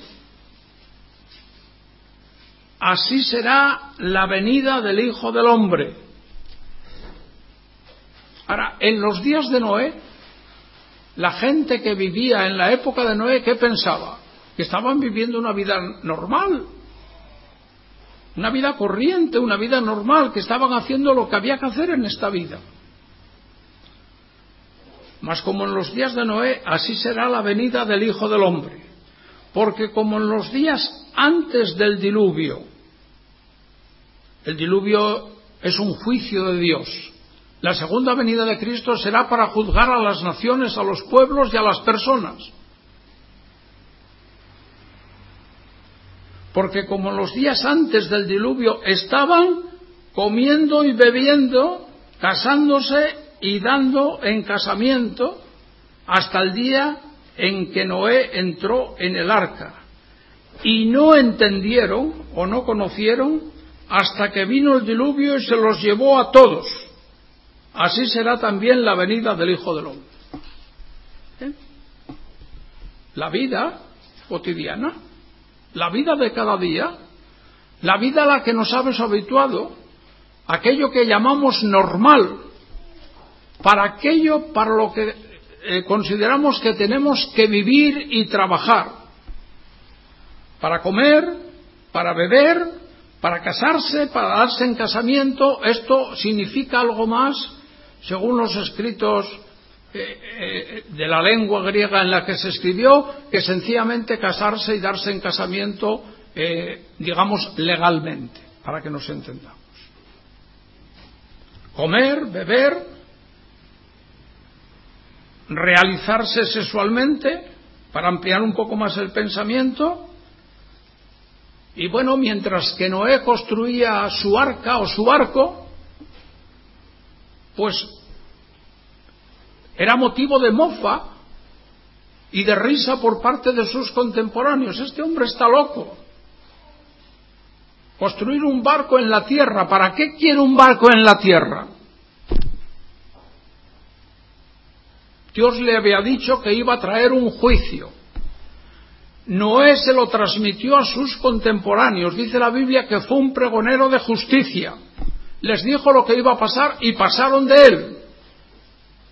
así será la venida del Hijo del Hombre. Ahora, en los días de Noé, la gente que vivía en la época de Noé, ¿qué pensaba? Que estaban viviendo una vida normal, una vida corriente, una vida normal, que estaban haciendo lo que había que hacer en esta vida. Mas como en los días de Noé, así será la venida del Hijo del Hombre. Porque como en los días antes del diluvio, el diluvio es un juicio de Dios. La segunda venida de Cristo será para juzgar a las naciones, a los pueblos y a las personas. Porque como en los días antes del diluvio estaban comiendo y bebiendo, casándose y dando en casamiento, hasta el día en que Noé entró en el arca. Y no entendieron o no conocieron hasta que vino el diluvio y se los llevó a todos. Así será también la venida del Hijo del Hombre. La vida cotidiana, la vida de cada día, la vida a la que nos habéis habituado, aquello que llamamos normal, para aquello para lo que consideramos que tenemos que vivir y trabajar, para comer, para beber, para casarse, para darse en casamiento. Esto significa algo más, según los escritos de la lengua griega en la que se escribió, que sencillamente casarse y darse en casamiento, digamos, legalmente, para que nos entendamos. Comer, beber, realizarse sexualmente, para ampliar un poco más el pensamiento. Y bueno, mientras que Noé construía su arca o su barco, pues era motivo de mofa y de risa por parte de sus contemporáneos. Este hombre está loco. Construir un barco en la tierra. ¿Para qué quiere un barco en la tierra? Dios le había dicho que iba a traer un juicio. Noé se lo transmitió a sus contemporáneos. Dice la Biblia que fue un pregonero de justicia. Les dijo lo que iba a pasar y pasaron de él.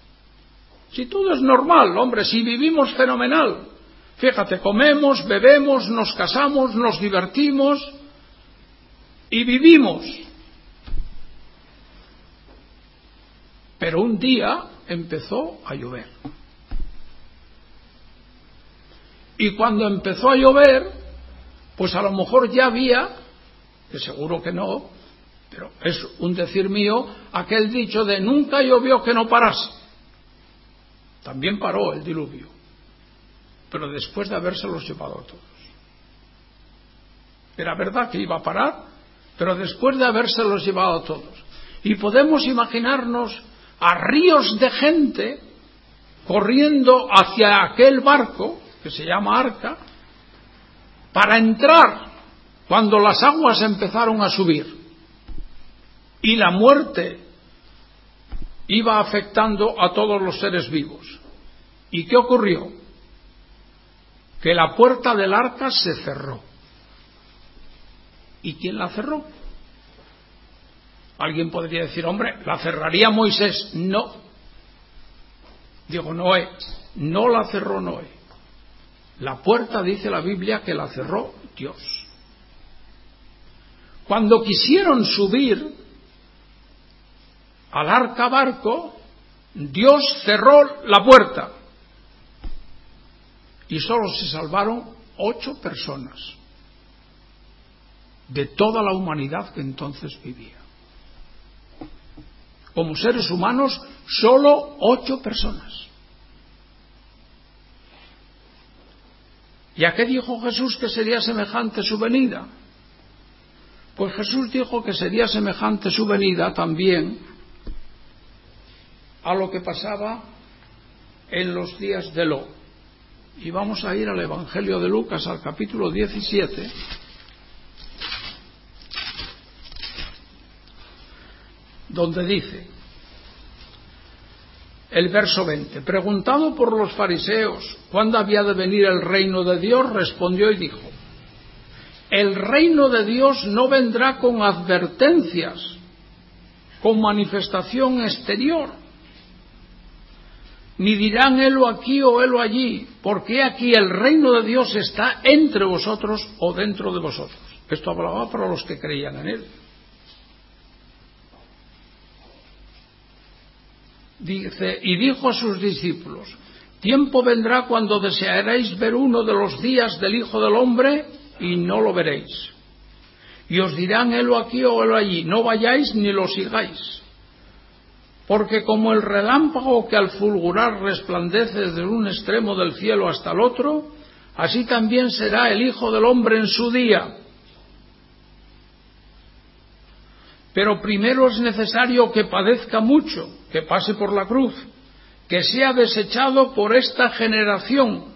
Si todo es normal, hombre, si vivimos fenomenal. Fíjate, comemos, bebemos, nos casamos, nos divertimos y vivimos. Pero un día empezó a llover. Y cuando empezó a llover, pues a lo mejor ya había, que seguro que no, pero es un decir mío, aquel dicho de nunca llovió que no parase. También paró el diluvio, pero después de habérselos llevado a todos. Era verdad que iba a parar, pero después de habérselos llevado a todos. Y podemos imaginarnos a ríos de gente corriendo hacia aquel barco, que se llama arca, para entrar cuando las aguas empezaron a subir y la muerte iba afectando a todos los seres vivos. ¿Y qué ocurrió? Que la puerta del arca se cerró. ¿Y quién la cerró? Alguien podría decir, hombre, la cerraría Moisés. No. Digo, Noé. No la cerró Noé. La puerta, dice la Biblia, que la cerró Dios. Cuando quisieron subir al arca barco, Dios cerró la puerta y solo se salvaron 8 personas de toda la humanidad que entonces vivía. Como seres humanos, solo 8 personas. ¿Y a qué dijo Jesús que sería semejante su venida? Pues Jesús dijo que sería semejante su venida también a lo que pasaba en los días de Lot. Y vamos a ir al Evangelio de Lucas, al capítulo 17, donde dice, el verso 20, preguntado por los fariseos cuándo había de venir el reino de Dios, respondió y dijo, el reino de Dios no vendrá con advertencias, con manifestación exterior, ni dirán helo aquí o helo allí, porque aquí el reino de Dios está entre vosotros o dentro de vosotros. Esto hablaba para los que creían en él. Dice, y dijo a sus discípulos, tiempo vendrá cuando desearéis ver uno de los días del Hijo del Hombre y no lo veréis. Y os dirán helo aquí o helo allí, no vayáis ni lo sigáis. Porque como el relámpago que al fulgurar resplandece desde un extremo del cielo hasta el otro, así también será el Hijo del Hombre en su día. Pero primero es necesario que padezca mucho, que pase por la cruz, que sea desechado por esta generación.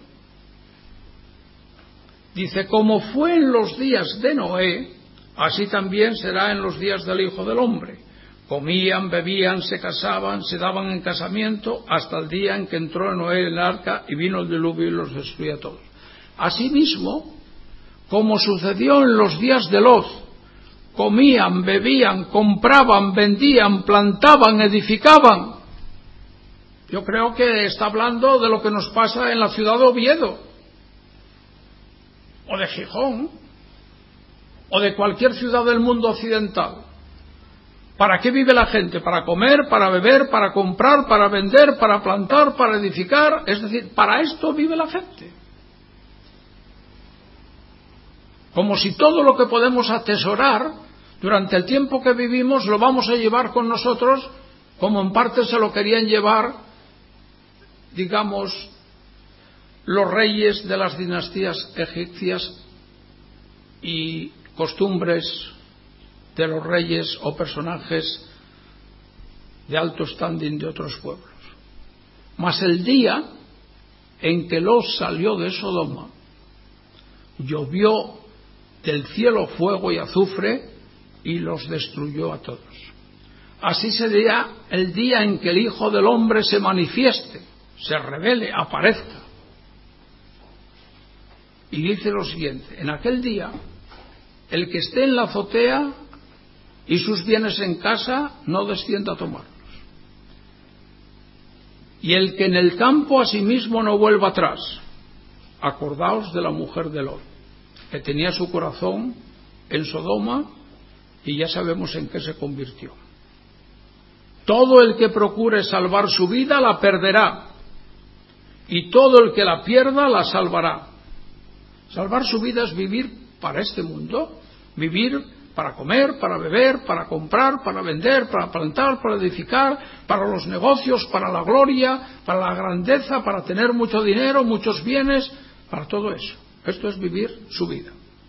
Dice, como fue en los días de Noé, así también será en los días del Hijo del Hombre. Comían, bebían, se casaban, se daban en casamiento, hasta el día en que entró Noé en el arca y vino el diluvio y los destruyó a todos. Asimismo, como sucedió en los días de Lot, comían, bebían, compraban, vendían, plantaban, edificaban. Yo creo que está hablando de lo que nos pasa en la ciudad de Oviedo, o de Gijón, o de cualquier ciudad del mundo occidental. ¿Para qué vive la gente? Para comer, para beber, para comprar, para vender, para plantar, para edificar. Es decir, para esto vive la gente. Como si todo lo que podemos atesorar durante el tiempo que vivimos lo vamos a llevar con nosotros, como en parte se lo querían llevar, digamos, los reyes de las dinastías egipcias y costumbres de los reyes o personajes de alto standing de otros pueblos. Mas el día en que Lot salió de Sodoma, llovió del cielo fuego y azufre y los destruyó a todos. Así sería el día en que el Hijo del Hombre se manifieste, se revele, aparezca. Y dice lo siguiente, en aquel día, el que esté en la azotea y sus bienes en casa, no descienda a tomarlos. y el que en el campo asimismo no vuelva atrás. Acordaos de la mujer de Lot, que tenía su corazón en Sodoma y ya sabemos en qué se convirtió. Todo el que procure salvar su vida la perderá, y todo el que la pierda la salvará. Salvar su vida es vivir para este mundo, vivir para comer, para beber, para comprar, para vender, para plantar, para edificar, para los negocios, para la gloria, para la grandeza, para tener mucho dinero, muchos bienes, para todo eso. Esto es vivir su vida.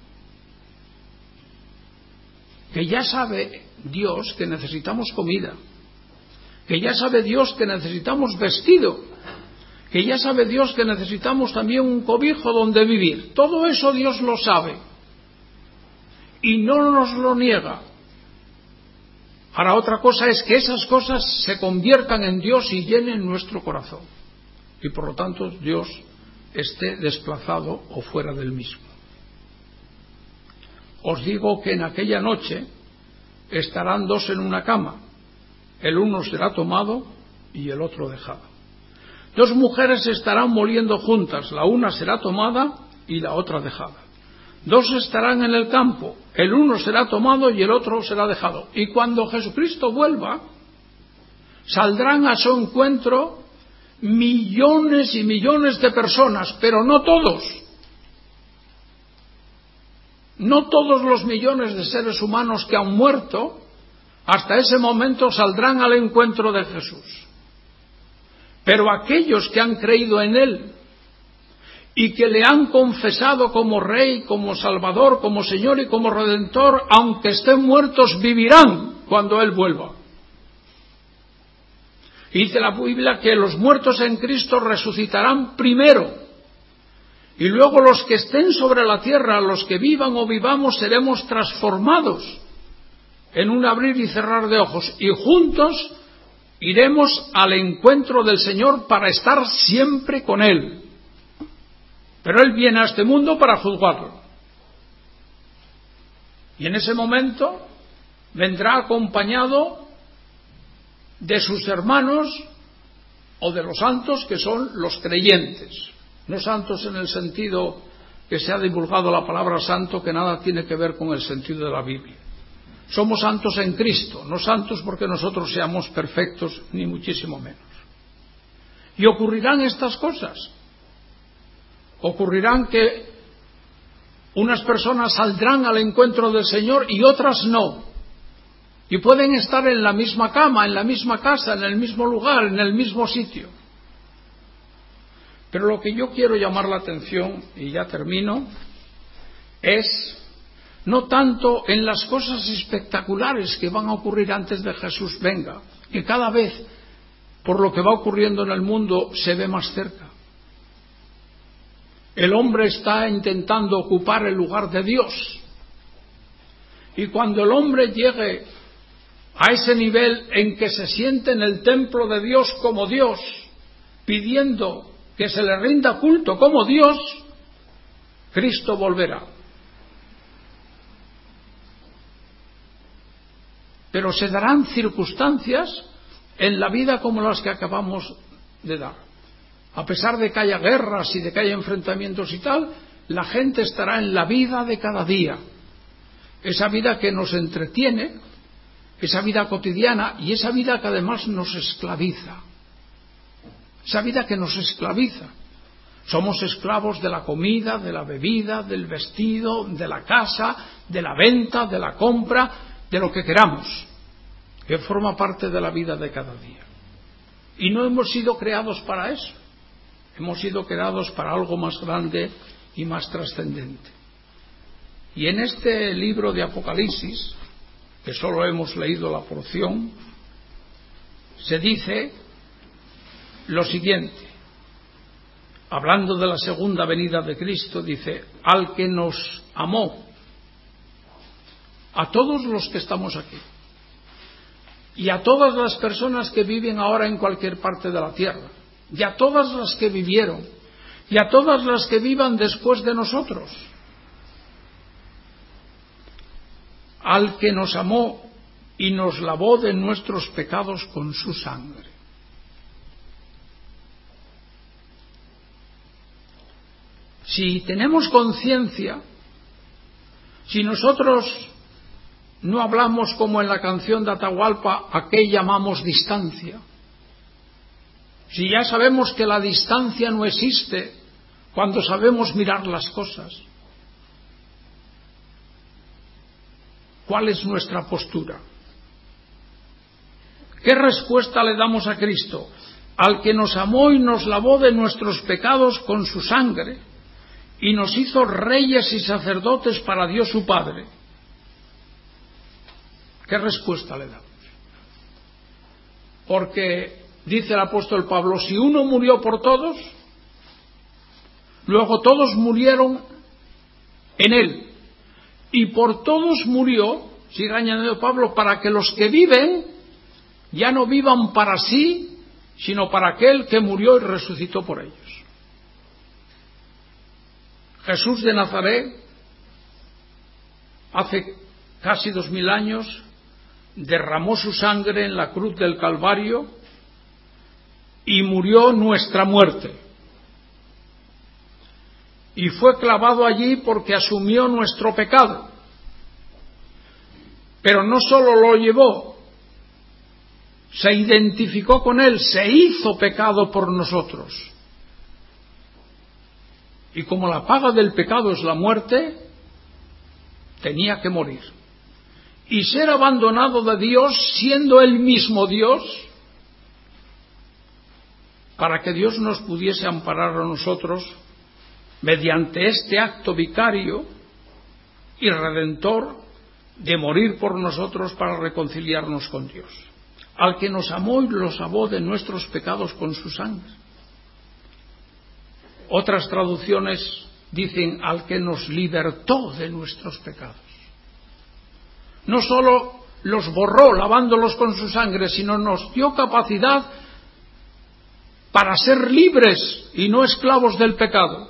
Que ya sabe Dios que necesitamos comida, que ya sabe Dios que necesitamos vestido, que ya sabe Dios que necesitamos también un cobijo donde vivir. Todo eso Dios lo sabe y no nos lo niega. Ahora, otra cosa es que esas cosas se conviertan en Dios y llenen nuestro corazón, y por lo tanto Dios esté desplazado o fuera del mismo. Os digo que en aquella noche estarán dos en una cama, el uno será tomado y el otro dejado. Dos mujeres estarán moliendo juntas, la una será tomada y la otra dejada. Dos estarán en el campo, el uno será tomado y el otro será dejado. Y cuando Jesucristo vuelva, saldrán a su encuentro millones y millones de personas, pero no todos. No todos los millones de seres humanos que han muerto hasta ese momento saldrán al encuentro de Jesús. Pero aquellos que han creído en Él y que le han confesado como Rey, como Salvador, como Señor y como Redentor, aunque estén muertos, vivirán cuando Él vuelva. Y dice la Biblia que los muertos en Cristo resucitarán primero. Y luego los que estén sobre la tierra, los que vivan o vivamos, seremos transformados en un abrir y cerrar de ojos. Y juntos iremos al encuentro del Señor para estar siempre con Él. Pero Él viene a este mundo para juzgarlo. Y en ese momento vendrá acompañado de sus hermanos o de los santos, que son los creyentes. No santos en el sentido que se ha divulgado la palabra santo, que nada tiene que ver con el sentido de la Biblia. Somos santos en Cristo, no santos porque nosotros seamos perfectos, ni muchísimo menos. Y ocurrirán estas cosas. Ocurrirán que unas personas saldrán al encuentro del Señor y otras no. Y pueden estar en la misma cama, en la misma casa, en el mismo lugar, en el mismo sitio. Pero lo que yo quiero llamar la atención, y ya termino, es no tanto en las cosas espectaculares que van a ocurrir antes de Jesús venga, que cada vez, por lo que va ocurriendo en el mundo, se ve más cerca. El hombre está intentando ocupar el lugar de Dios. Y cuando el hombre llegue a ese nivel en que se siente en el templo de Dios como Dios, pidiendo que se le rinda culto como Dios, Cristo volverá. Pero se darán circunstancias en la vida como las que acabamos de dar. A pesar de que haya guerras y de que haya enfrentamientos y tal, la gente estará en la vida de cada día. Esa vida que nos entretiene, esa vida cotidiana y esa vida que además nos esclaviza. Esa vida que nos esclaviza. Somos esclavos de la comida, de la bebida, del vestido, de la casa, de la venta, de la compra, de lo que queramos, que forma parte de la vida de cada día. Y no hemos sido creados para eso. Hemos sido creados para algo más grande y más trascendente. Y en este libro de Apocalipsis, que solo hemos leído la porción, se dice lo siguiente, hablando de la segunda venida de Cristo, dice: al que nos amó, a todos los que estamos aquí, y a todas las personas que viven ahora en cualquier parte de la tierra, y a todas las que vivieron, y a todas las que vivan después de nosotros, al que nos amó y nos lavó de nuestros pecados con su sangre. Si tenemos conciencia, si nosotros no hablamos como en la canción de Atahualpa, a qué llamamos distancia, si ya sabemos que la distancia no existe cuando sabemos mirar las cosas, ¿cuál es nuestra postura? ¿Qué respuesta le damos a Cristo? Al que nos amó y nos lavó de nuestros pecados con su sangre y nos hizo reyes y sacerdotes para Dios su Padre. ¿Qué respuesta le damos? Porque dice el apóstol Pablo, si uno murió por todos, luego todos murieron en él, y por todos murió, sigue añadiendo Pablo, para que los que viven ya no vivan para sí, sino para aquel que murió y resucitó por ellos. Jesús de Nazaret, hace casi 2000 años, derramó su sangre en la cruz del Calvario y murió nuestra muerte. Y fue clavado allí porque asumió nuestro pecado. Pero no solo lo llevó, se identificó con él, se hizo pecado por nosotros. Y como la paga del pecado es la muerte, tenía que morir. Y ser abandonado de Dios, siendo él mismo Dios, para que Dios nos pudiese amparar a nosotros mediante este acto vicario y redentor de morir por nosotros para reconciliarnos con Dios. Al que nos amó y los lavó de nuestros pecados con su sangre. Otras traducciones dicen al que nos libertó de nuestros pecados. No solo los borró lavándolos con su sangre, sino nos dio capacidad para ser libres y no esclavos del pecado.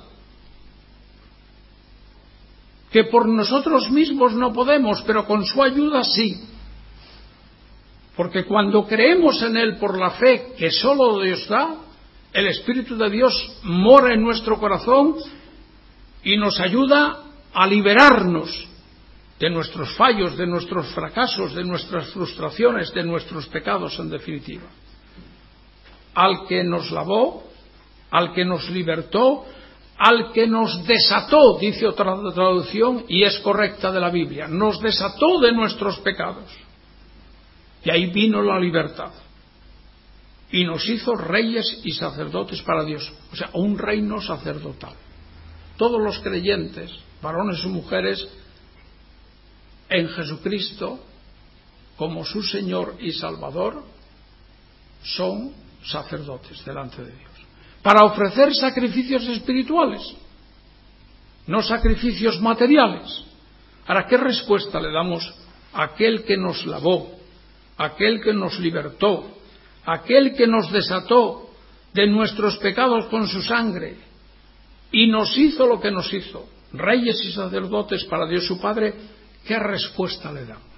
Que por nosotros mismos no podemos, pero con su ayuda sí. Porque cuando creemos en Él por la fe que solo Dios da, el Espíritu de Dios mora en nuestro corazón y nos ayuda a liberarnos de nuestros fallos, de nuestros fracasos, de nuestras frustraciones, de nuestros pecados en definitiva. Al que nos lavó, al que nos libertó, al que nos desató, dice otra traducción, y es correcta de la Biblia, nos desató de nuestros pecados. Y ahí vino la libertad. Y nos hizo reyes y sacerdotes para Dios. O sea, un reino sacerdotal. Todos los creyentes, varones y mujeres, en Jesucristo, como su Señor y Salvador, son sacerdotes delante de Dios. Para ofrecer sacrificios espirituales, no sacrificios materiales. Ahora, ¿qué respuesta le damos a aquel que nos lavó, a aquel que nos libertó, a aquel que nos desató de nuestros pecados con su sangre y nos hizo lo que nos hizo, reyes y sacerdotes para Dios su Padre? ¿Qué respuesta le damos?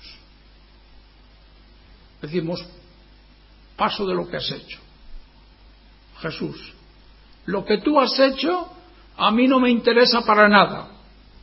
Decimos, paso de lo que has hecho. Jesús, lo que tú has hecho a mí no me interesa para nada.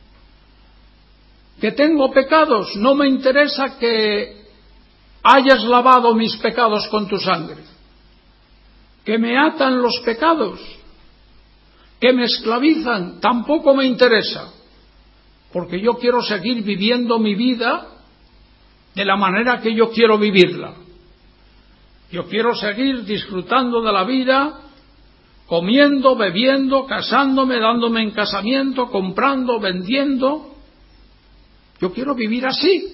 Que tengo pecados, no me interesa que hayas lavado mis pecados con tu sangre. Que me atan los pecados, que me esclavizan, tampoco me interesa. Porque yo quiero seguir viviendo mi vida de la manera que yo quiero vivirla. Yo quiero seguir disfrutando de la vida, comiendo, bebiendo, casándome, dándome en casamiento, comprando, vendiendo. Yo quiero vivir así.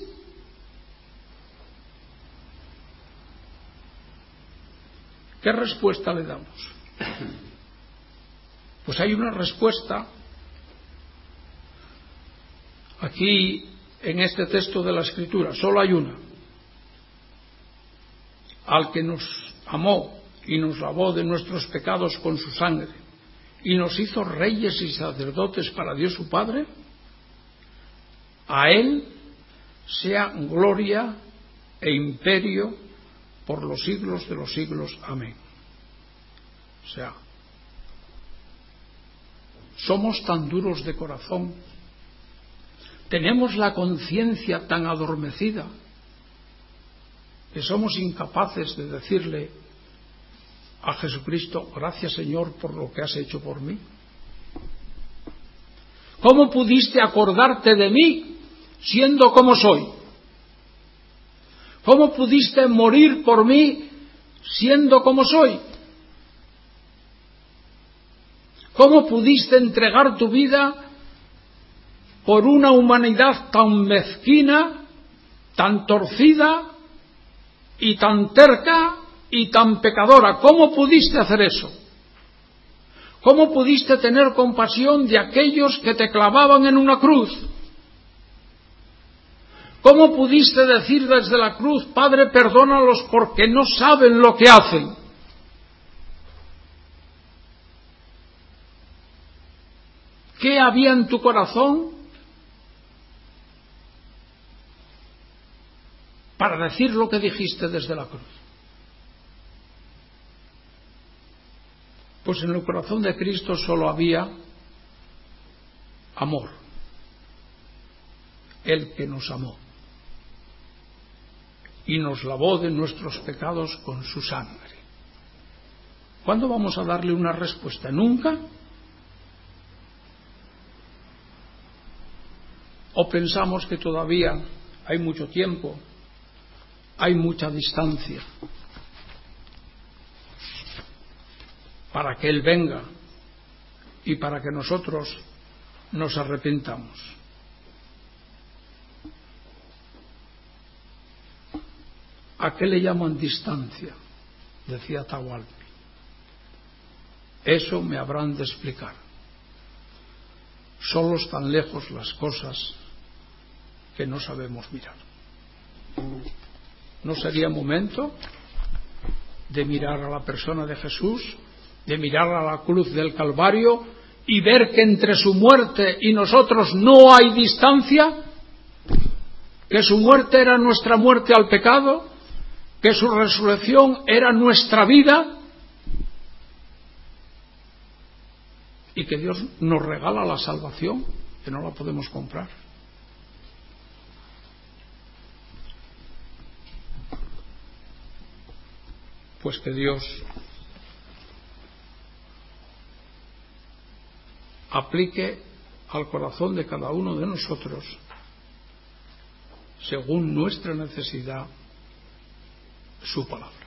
¿Qué respuesta le damos? Pues hay una respuesta aquí en este texto de la Escritura, solo hay una. Al que nos amó y nos lavó de nuestros pecados con su sangre y nos hizo reyes y sacerdotes para Dios su Padre, a Él sea gloria e imperio por los siglos de los siglos. Amén. O sea, somos tan duros de corazón, tenemos la conciencia tan adormecida, que somos incapaces de decirle a Jesucristo: gracias, Señor, por lo que has hecho por mí. ¿Cómo pudiste acordarte de mí siendo como soy? ¿Cómo pudiste morir por mí siendo como soy? ¿Cómo pudiste entregar tu vida por una humanidad tan mezquina, tan torcida y tan terca y tan pecadora? ¿Cómo pudiste hacer eso? ¿Cómo pudiste tener compasión de aquellos que te clavaban en una cruz? ¿Cómo pudiste decir desde la cruz: Padre, perdónalos porque no saben lo que hacen? ¿Qué había en tu corazón para decir lo que dijiste desde la cruz? Pues en el corazón de Cristo solo había amor. El que nos amó y nos lavó de nuestros pecados con su sangre. ¿Cuándo vamos a darle una respuesta? ¿Nunca? ¿O pensamos que todavía hay mucho tiempo, hay mucha distancia para que Él venga y para que nosotros nos arrepentamos? ¿A qué le llaman distancia?, decía Atahualpa. Eso me habrán de explicar. Solo están lejos las cosas que no sabemos mirar. ¿No sería momento de mirar a la persona de Jesús, de mirar a la cruz del Calvario y ver que entre su muerte y nosotros no hay distancia? Que su muerte era nuestra muerte al pecado, que su resurrección era nuestra vida, y que Dios nos regala la salvación, que no la podemos comprar. Pues que Dios aplique al corazón de cada uno de nosotros, según nuestra necesidad, su palabra.